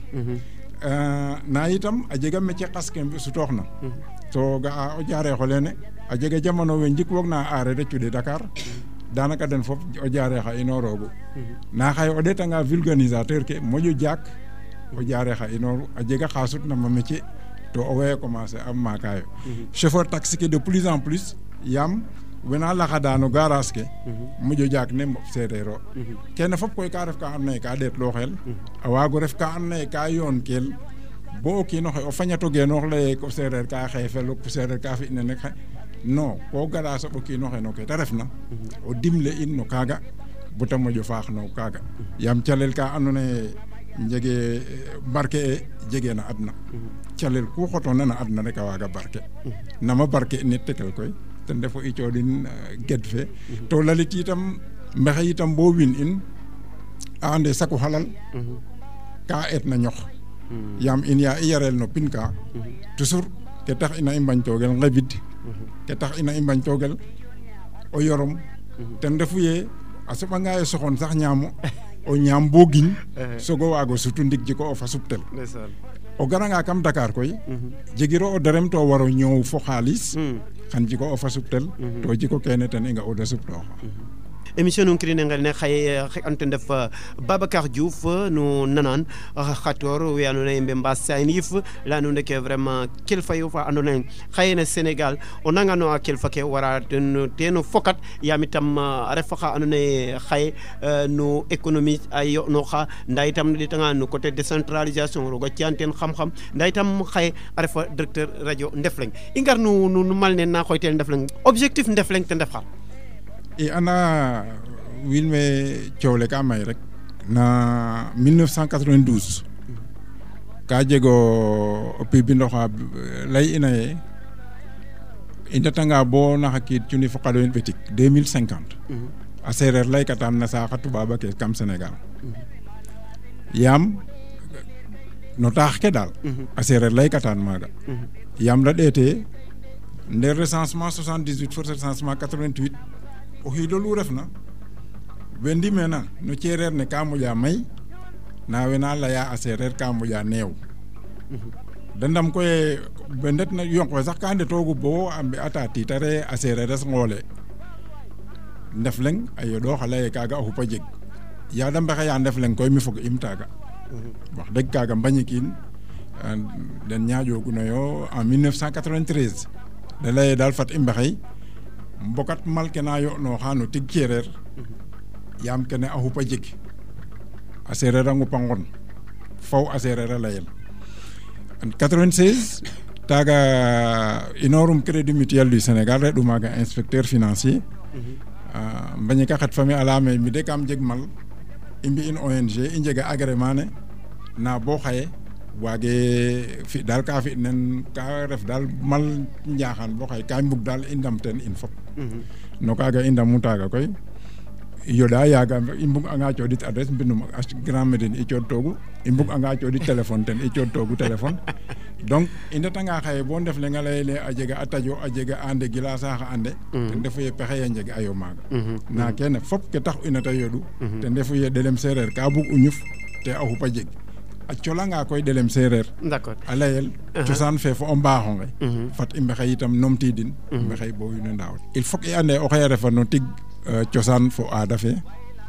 na itam a jega métier qas ke sutooxna to ga'a o Diarekh olene a jega jamano we njikwoogna a aareer a cuɗe Dakar danaka den fop o Diarekh a inooroogu ndaa xaye o ɗeetanga vulganisateur ke moƴo jaak o Diarekh a inooru a jega xa sutna ma métier to o way commencer a maakaayo chauffeur taxi ke de plus en plus yaam wena laxada no garage ke moƴo jaak ne mboɓ seereer o kene fop koy ka ref ka andoona yee ka ɗeetlooxel a waago ref ka andoona yee ka yoonkeel bo o kiin oxe o fañato genoox lay ko seereer ka xeefel o seereer ka fi nene non ko gara soɓ o kiin oxe no ke ta refna o dimle in no kaaga bo ta moƴo faax no kaaga yaam calel ka andoona yee njege barke e jegeena adna calel ku xotoona na adna rek a waaga barke nama barke nit tekel koy ten refu i cooɗin ged fe to lalit itam mbexey itam bo win in a ande saku xalal ka eet na ñox yaam in ya i yarel no pin ka toujours ke tax ina i mbañtoogel ngebid ke tax ina i mbañtoogel o yorom ten refu yee a soɓanga yee soxon sax ñaamo o ñaam bo giñ sogo waago sutu ndik jiko o fa suptel o garanga kam Dakar koy jegiro o derem to waro ñoow fo xaalis xan jiko o fa suptel to jiko kene ten i nga o da suptooxa émission nun kirine ngel ne xaye xe ando ten ndef Babacar Diouf no nanan xator we andoona yee mbe mbaas sayn yif la andoona yee vraiment kelfa yo fa andoona yee xaye no Sénégal o nangano a kelfa ke wara ten ten fokat yaam itam a ref xa andoona yee xaye no économie a yo'nooxa ndaa itam no ɗeetanga no coté décentralisation roog a ci'an teen xam-xam ndaa itam xaye a refa directeur radio Ndefleng i ngar no no mal ne na xooytel Ndefleng objectif Ndefleng ten ref xar i ana wiin we coow le ka may rek na mille neuf cent quatre-vingt-douze ka jego pibindoxa lay ina ye i ndetanga bo naxa kiit cuni fo xaɗoyin ɓetik deux mille cinquante a seereer laykatan na saaxa tubaaba ke kam Sénégal yaam no taax ke daal a seereer laykatan maaga yaam la ɗeete nde recensement soixante-dix-huit fo recensement quatre-vingt-huit o xiido lu refna we ndimena no ceereer ne ka moƴa may na wena laya a seereer ka moƴa neew da ndam koye be ndetna yonk we sax ka ndetoogu bo a mbi'ata tiitare a seereeres ngoole ndef leng a yoɗoox a laye kaaga a xupa jeg yaa da mbexeya ndef leng koy mi fog im taaga wax dëgg kaaga mbañikiin den ñaaƴoogunoyo en mille neuf cent quatre-vingt-treize da laye daal fat i mbexey mbokat mal ke na yo'nooxa no tig ceereer yaam kene a xupa jeg a seereer a ngupa ngon faw a seereer a layel quatre-vingt-seize taaga inorum Crédit Mutuel du Sénégal reɗ'u maaga inspecteur financier mbañika xet fami a layame mi de kam jeg mal i mbi'in O N G i njega agrément ne na bo xaye waage fi daal ka fi nen ka ref daal mal njaaxaan bo xaye ka mbug daal i ndam ten in fop no kaaga i ndamu taaga koy yoɗa yaaga i mbug anga coɗit adresse mbinum Grand Médine i coɗtoogu i mbug anga coɗit téléphone ten i coɗtoogu téléphone donc i ndetanga xaye bo ndef lenga layele a jega a tajo a jega ande gila saaxa ande ten refu ye pexe ye njeg ayo maaga na kene fop ke tax ina ta yoɗu ten refu ye ɗelem seereer ka bug u ñuf te a xupa jeg a colanga koy ɗelem seereer d'accord a layel cosaan fe fo o mbaaxonge fat i mbexey itam numtiidin mbexey bo wiin we ndaawat il faut que i ande o xeye refa no tig cosaan fo aada fe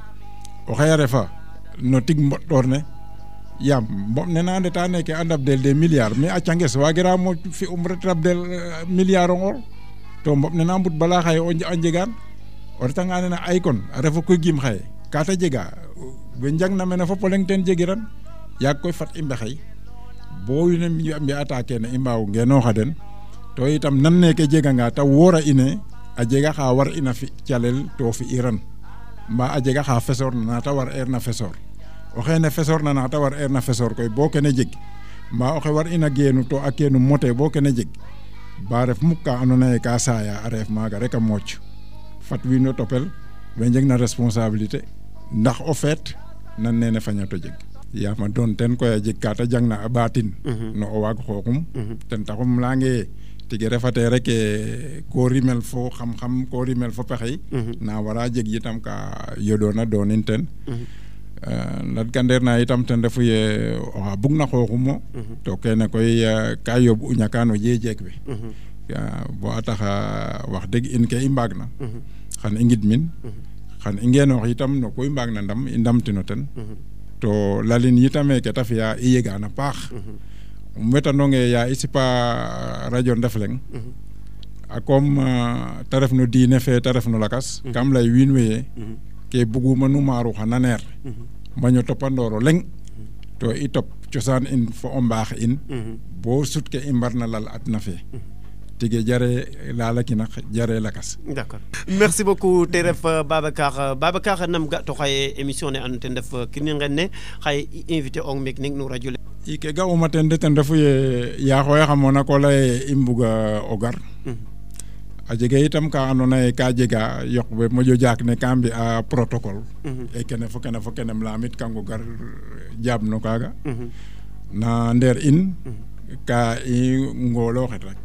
o xeye refa no tig mboɗɗoor ne yaam mboɓ ne na ndeta neke a ndabdel des milliards mais a canges waagiraamo fi um ret rabdel milliard o ngoor to mboɓ ne na mbut bala xaye a njegaan o retanga nene ay kon a refa koy gim xaye ka ta jega we njangna mene fop o leng ten jegiran yaag koy fat i mbexey bo wiin we mbi'ata kene i mbaaw ngeenooxa den to itam nan neke jeganga ta woora ine a jega xa war ina fi calel to fi'iran mbaa a jega xa fesoorna na ta war eerna fesoor o xeene fesoorna na ta war eerna fesoor koy bo kene jeg mbaa oxe war ina geenu to a keenu mote bo kene jeg ba ref muk ka andoona yee ka saaya a reef maaga rek a mooc fat wiin we topel we njegna responsabilité ndax o feet nan nene fañato jeg yaam a doon ten koy a jeg ka ta jangna a ɓaatin no o waag xooxum ten taxum layange tigi refate rek ko rimel fo xam-xam ko rimel fo pexey na wara jeg yitam ka yoɗoona doonin ten latgandeer na itam ten refu ye oxa bugna xooxumo to kene koy ka yooɓ u ñaka no jejeek we bo a taxa wax deg in ke i mbaagna xan i ngidmin xan i ngeenoox itam no ku i mbaagna ndam i ndamtino ten to lalin yitame ke ta fi'a i yegaan a paax um wetanonge ya i sipa radio Ndefleng a comme te ref no diine fe te ref no lakas kam lay wiin we ye ke buguma nu maaru xa naneer mbaño topandoor o leŋ to i top cosaan in fo o mbaax in bo sut ke i mbarna lal adna fe tige jare lalakina jare lakas. D'accord. Merci beaucoup te ref Babacar Babacar nam ga to xaye émission ne ando ten def kini ngenne xaye invité ong mek ning no radio le i ke ga'uma ten de ten refu ye ya xooya xamona ko lay i mbuga o gar a jega itam ka andoona yee ka jega yoq we moƴo jaak ne ka mbi'a protocole e kene fo kene fo kene um laamit kango gar jaab no kaaga na ndeer in ka i ngoolooxit rek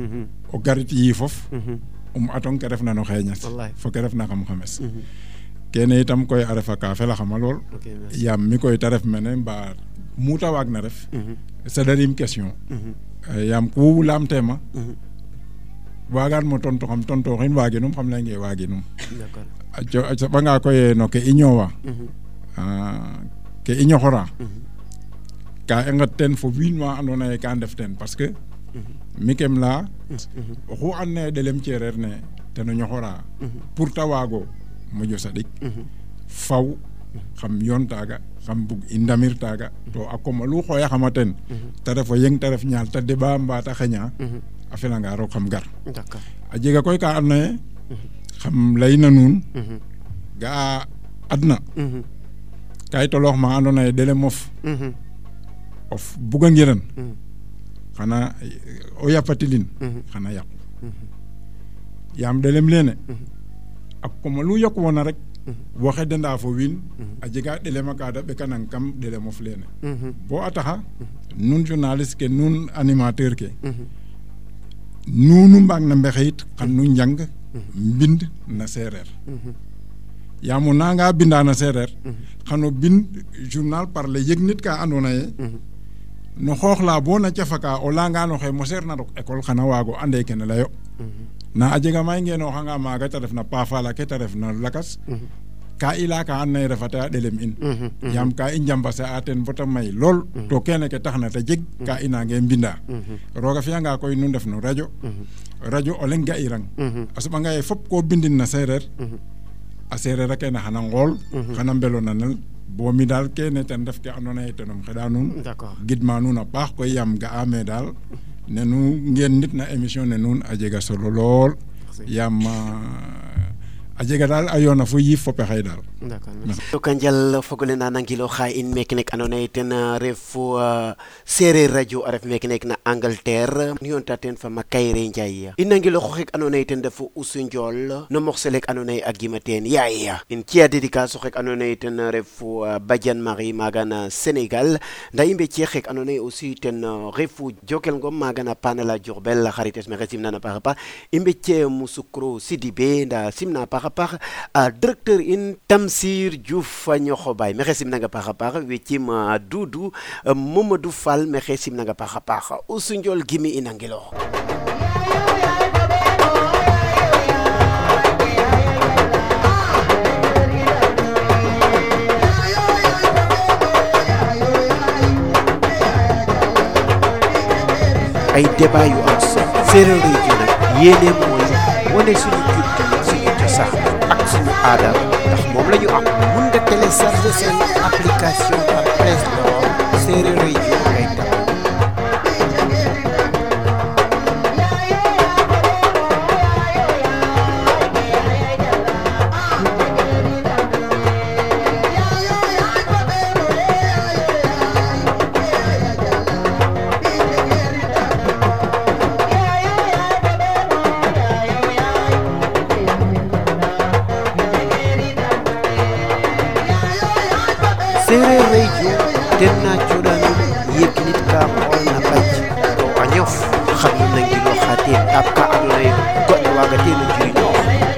o garit yiifof um atong ke refna no xeeñes fo ke refna xam-xames kene itam koy a refa ka felaxama lool yaam mi koy te ref mene mbaa mu ta waagna ref saɗanim question yaam ku laamteema waagaan mo tontu xam tontooxin waaginum xam layonge waaginum a soɓanga koy no ke i ñoowa ke i ñoxora ka i nget ten fo wiin wa andoona yee ka ndef ten parce que mi kem laya oxu andona yee ɗelem ceereer ne ten o ñoxora pour ta waago moƴo saɗik faw xam yoon taaga xam bug i ndamir taaga to a komalu xooyaxama ten te ref o yeng te ref ñaal te deɓa mbaa ta xeña a felanga roog xam gar a jega koy ka andona yee xam layna nuun ga'a adna kay toloox ma andoona yee dele mof of bugangiran xana o yapatilin xana yaqu yaam delem lene ak comme lu yok wona rek waxe denda fo win a jega delema ka da bekanan kam dele mof lene bo ataxa nun journaliste ke nun animateur ke nunu mbang na mbexeyit xan nu njang mbind na sereer yaamo nanga binda na sereer xano bind journal par le yeg nit ka andona ye no xoox la bo na cafaka o langa no xe moseer na rok école xana waago ande kene layo na a jega may ngeno xanga maaga ta ref na pafala ke ta ref na lakas ka ila ka an nay refata delem in yam ka i njambase a ten bota may lol to kene ke taxna ta jeg ka ina nge mbinda roga fiya nga koy nu ndef no radio radio o leng ga irang asuma nga fop ko bindin na sereer a sereer ke na xana ngol xana mbelo nanel bo mi dal kene ten def ke andona ye tenom xeda nun gidma nun a paax koy yam ga ame dal ne nu ngeen nit na émission ne nun a jega solo lool yam a jega dal a yoona fo yiif fo pexey dal to kanjal fogole na nangilo xa in meke nek andona ye ten refu sereer radio a ref meke nek na Angleterre nu yonta ten fa ma Kayre Ndiaye i nangilo xo xek andona ye ten refu Oussou Ndiol no morceau lek andona ye a gima teen yaaya in ci'a dédicace xek andona ye ten refu Badiane Marie maga na Sénégal nda i mbe ci'e xek andona ye aussi ten refu Jokel Ngom maga na Panala Diourbel xarites mexe simna na paax a paax i mbe ci'e Moussoukro Sidibé nda simna paax a paax a directeur in Tamsir Diouf ñoxo baay mexe simnanga paax a paax wecim Doudou Mamadou Fall mexe simnanga paax a paax Oussou Ndiol gimi i nangiloox ay débat yu am solo Seereer Radio nag yéene mooy wane suñu culture suñu cosaan ak suñu aada ndax moom la ñu am mun nga télécharger seen application par Play Store Seereer Radio ngay tap Seereer Radio ten na coɗanu yeg nit ka xool na bac to a ñof xam nu nangilooxa teen ɗaap ka andona ye goɗ waaga teen o njiriñoox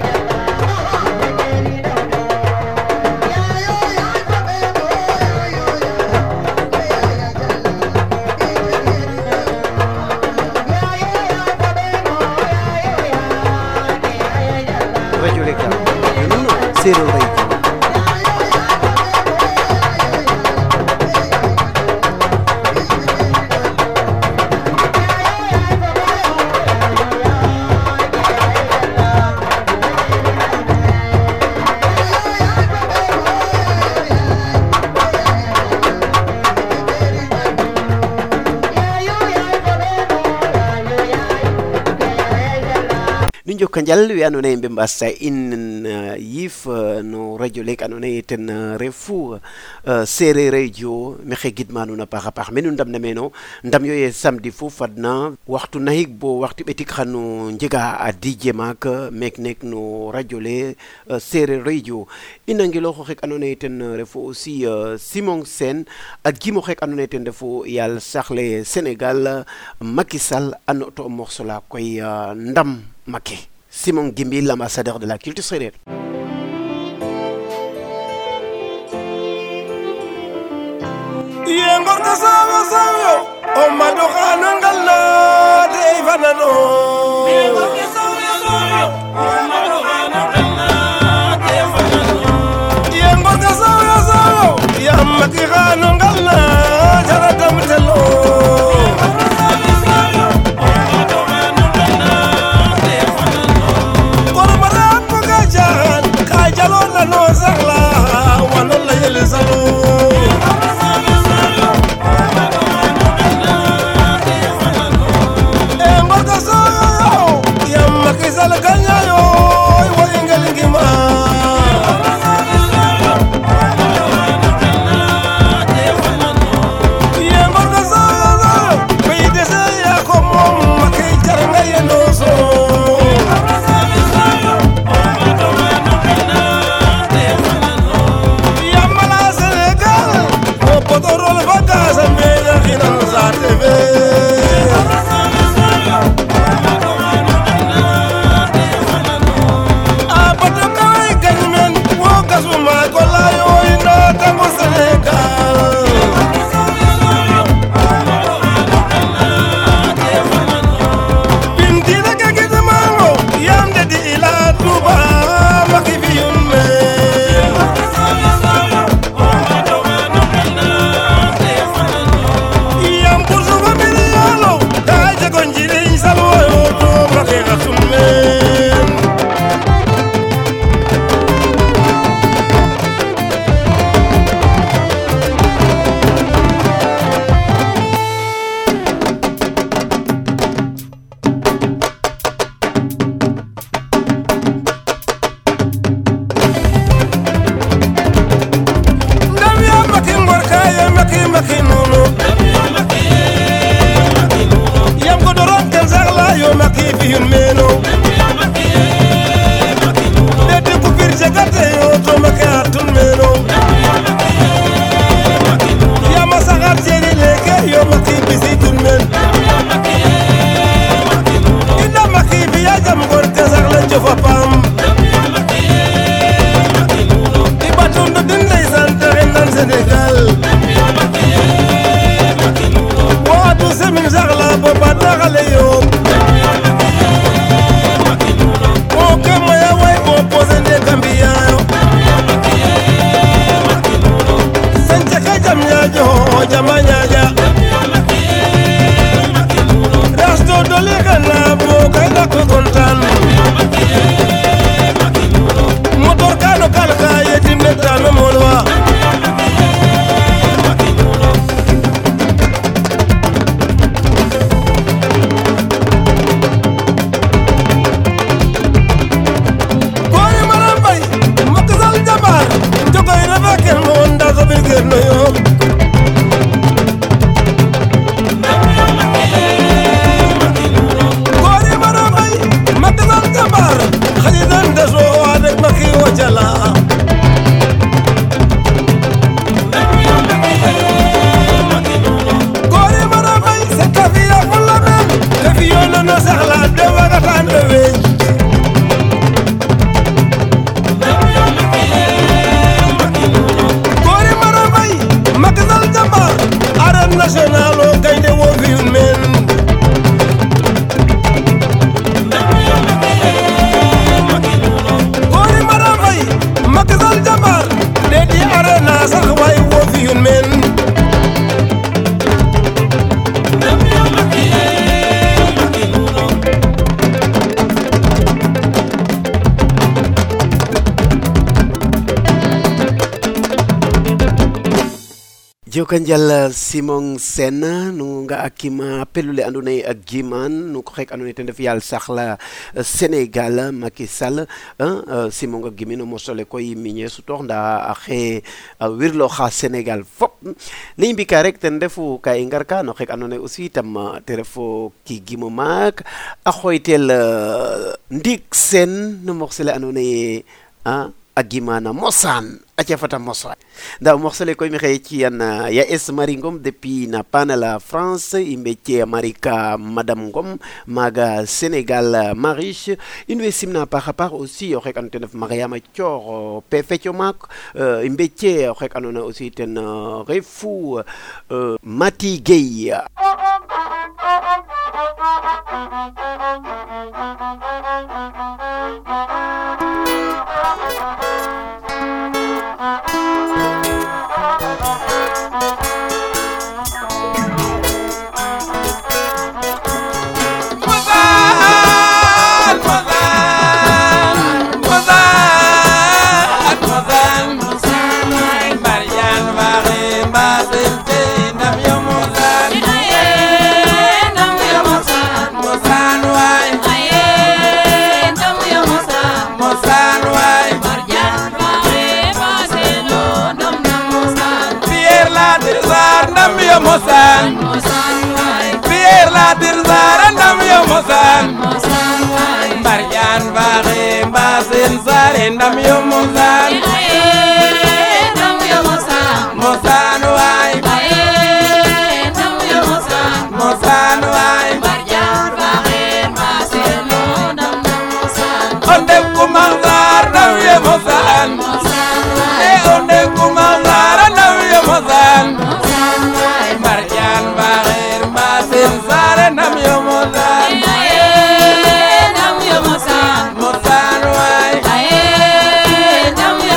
radio le ka nuno Seereer Radio kanjal wi andona ye mbe mbasta in uh, yif uh, no radio lek andona ye ten uh, refu uh, Seereer Radio mexe gidma nuun a paax a paax menu ndam na meno ndam yo ye samedi fu fadna waxtu nahik bo waxtu ɓetik xano njega a dj maak mek nek no radio le uh, Seereer Radio i nangilooxo xek andona ye ten refu aussi uh, Simon Sène a gimo xek andona ye ten refu yaal saxle Sénégal Macky Sall a noto o morceau la koy uh, ndam Macky Simon Gimbi, l'ambassadeur de la culture séeréer. Yengor ka sawa sawa o mado khanangal na de vanano. Yengor ka sawa sawa o mado khanangal na de vanano. Yengor ka sawa sawa ya maki khanangal na jara damtelo. No zagla wala la yele zalo e mbaga so makinuno yam ko doron ken sagla yo maki biyun meno dede ko birje gate yo to maki atun meno yama sagar jeri leke yo maki bisi tun men ina maki biya jam gor ken sagla jofa pam ibatun do din lay sante nan Sénégal wadu semin sagla bo batagale yo o kama ya way bo posende Gambia yo sanje ka jam ya jo jamanya ja rasto dole kana bo kala ko kontan motor kano kalka yetim neta no molwa kore marambay makazal jamar jogoy rabakel mo onda ko bilger no yo kore marambay makazal jamar khalidan daso adek maki wajala kore marambay se kafiya kullamen kafiyo no sahla de wagatan de wej kore marambay makazal jamar aran national o gaynde wo fiyun men kore marambay makazal jamar dedi arena sax way wo fiyun men Jokanjal Simon Sen nu nga akima pelule andone ak jiman nu ko xek andone ten def yal saxla Sénégal Macky Sall hein Simon nga gimino mosole koy miñe su tor nda axe wirlo xa Sénégal fop ni mbika rek ten defu kay ngarka no xek andone aussi tam te refo ki gimo mak a xoytel ndik sen no moxele andone hein agimana mosan acha fata mosan da moxele koy mi xey ci yan ya es maringom depuis na pana la France imbetie Amerika madame Ngom maga Sénégal mariche une simna par rapport aussi o rek antene Mariama Thior pe fetio mak imbetie o rek anona aussi ten refu Mati Gueye Mosan, Pierre la Dirzara nam yo Mosan, Marian Vare Basin Sare nam yo Mosan, Mosan wai, Mosan wai, Marian Vare Basin nam Mosan, onde kumangzar nam yo Mosan, eh onde kumangzar nam yo Mosan. Nam yo Mosan, nam yo Mosan, Mosan wai, nam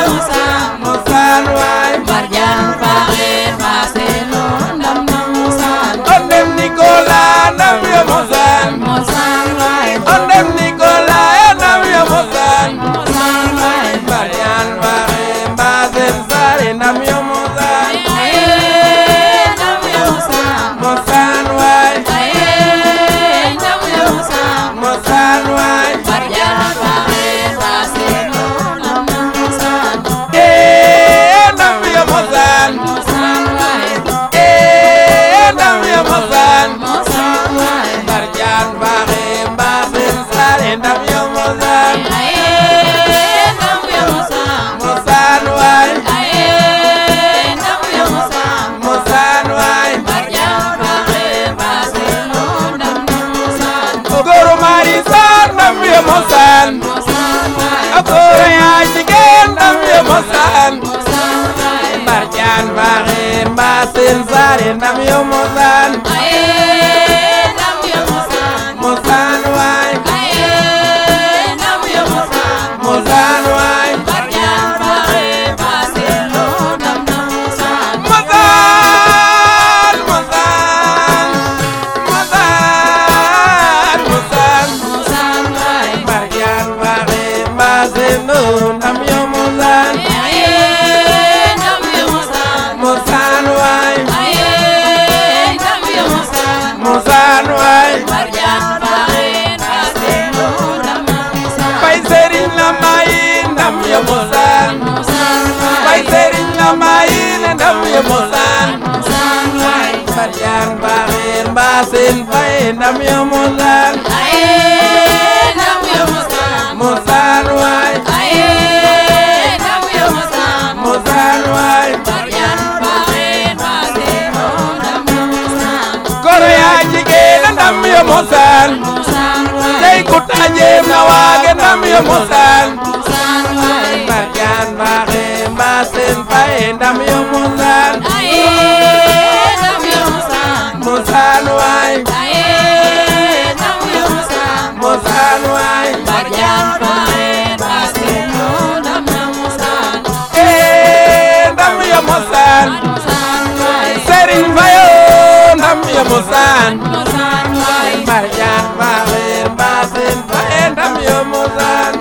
Masin sare ndam yo Mosan Mosan waay Mosan waay Mosan Mosan Mosan Mosan Barjan waay Masin ndam yo Mosan Mosan waay Mosan waay Bay Serigne la may ndam yo Mosan Bay Serigne la may ndam yo Mosan Barjan Baxir Mbasin Fay ndam yo Mosan Mosan waay Mosan waay Goro yaa jigéen ndam yo Mosan tey ku tajeem na waage ndam yo Mosan Barjan Baxir Mbasin Fay ndam yo Mosan Mosan waay Mosan waay eh ndam yo Mosan Serigne Fayo ndam yo Mosan Barjan Baxir Mbasin Fay ndam yo Mosan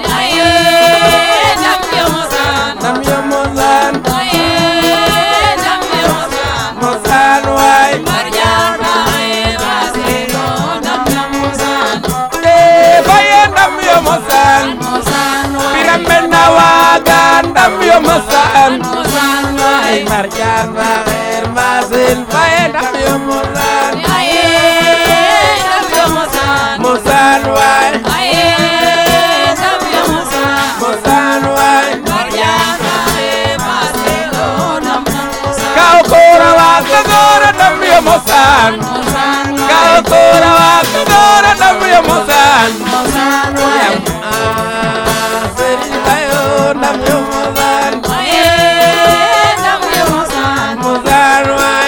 ndam yo Mosan Mosan waay eh Faye ndam yo Mosan Biram Benda Waga ndam yo Mosan Barjan Baxir Mbasin Fay ndam yo Mosan Mosan waay Mosan waay Kaw Kora Waga Gora ndam yo Mosan Kaw Kora Waga Gora ndam yo Mosan ah Serigne Fayo ndam yo Mosan Mosan waay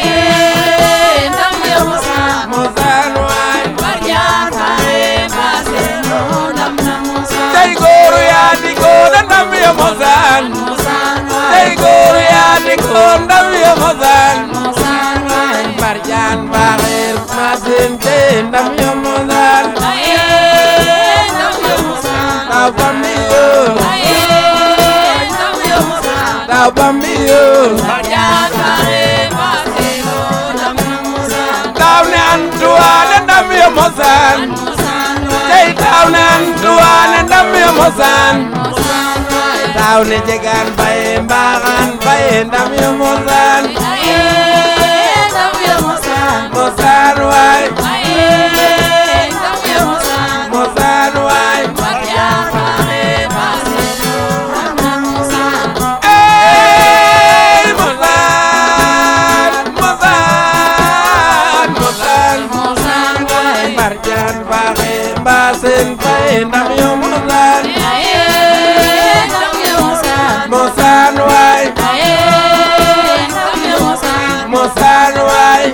Mosan waay tey góoru yaa di góor ndam yo Mosan tey góoru yaa di góor ndam yo Mosan Barjan Baxir Mbasin tey ndam yo Mosan taw Bambiyo taw Bambiyo taw ne Antoine ndam yo Mosan tey taw ne Antoine ndam yo Mosan taw ne Jegan Faye Mbaxan Faye ndam yo Mosan Mosan waay Mosan waay eh Mosan Mosan Mosan Barjan Baxir Mbasin Fay ndam yo Mosan Mosan waay Mosan waay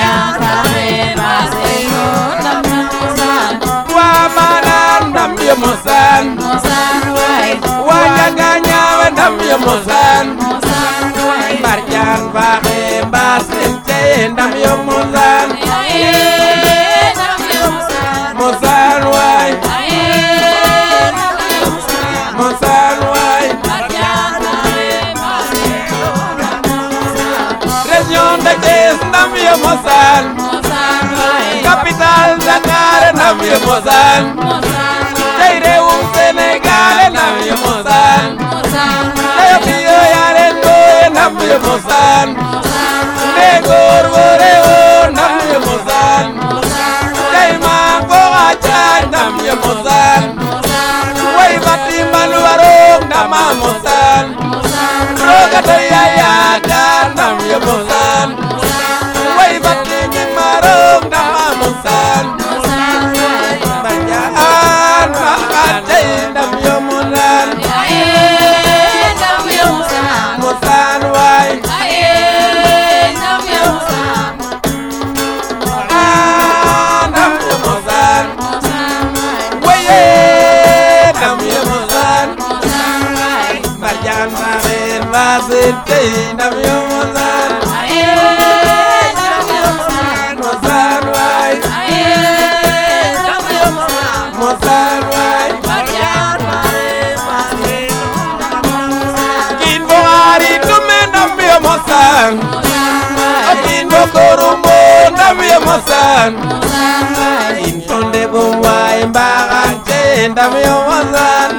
waa Manan ndam yo Mosan waa Njagaña ndam yo Mosan Barjan Baxir Mbasin tey ndam yo Mosan Mosan waay Mosan waay région de Thiès ndam yo Mosan capitale Dakar ndam yo Mosan tey réewum Sénégal ndam yo Mosan tey biyo yare ndoye ndam yo Mosan tey góor bo réewo ndam yo Mosan tey maa ko acaay ndam yo Mosan way bati man warok ndama Mosan roga to yayaakar ndam yo Mosan way bati mi marok ndama Mosan Barjan Baxir ndam yo Mosan Mosan waay mazen tey ndam yo mosan mosan waay mosan waay kin bo ari tume ndam yo mosan kin bo korumbo ndam yo mosan in tonde bo waay mbaran tey ndam yo mosan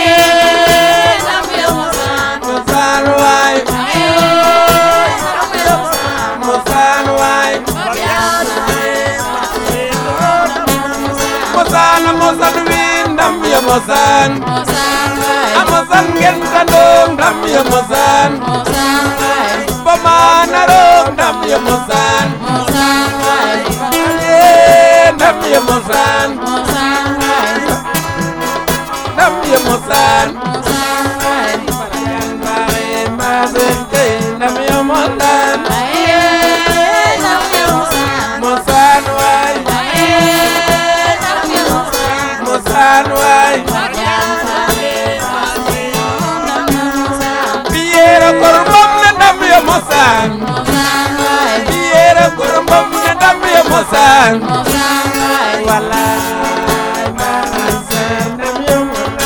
mosan waay mosan waay mosan mosan win ndam yo mosan mosan ngeen kandong ndam yo mosan bamanaro ndam yo mosan ndam yo mosan ndam yo mosan mazen tey ndam yo mosan mosan waay mosan waay Piero korbom ne ndam yo mosan Piero korbom ne ndam yo mosan wallaay mazen ndam yo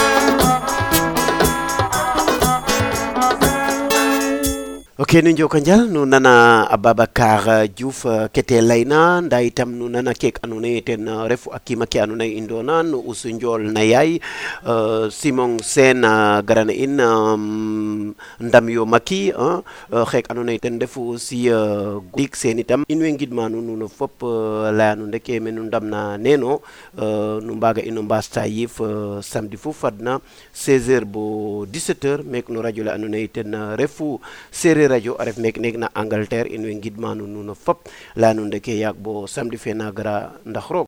ok nu njoka njal nu nana Ababacar Diouf kete layna nda itam nu nana kek andoona yee ten refu a kiima ke andoona yee i ndoona no Usu Njool na yaay Simon Sene garana in ndam yo maki xeek andoona yee ten refu aussi Dik Sene itam in way ngidma nuun nuno fop laya nu ndeke me nu ndamna neno nu mbaaga ino mbaasta yiif samedi fu fadna seize heures bo dix-sept heures meek no radio le andoona yee ten refu Seereer radio a ref meek neek na Angleterre in way ngidma nuun nuno fop laya nuun ndeke yaag bo samedi fe na gara ndax roog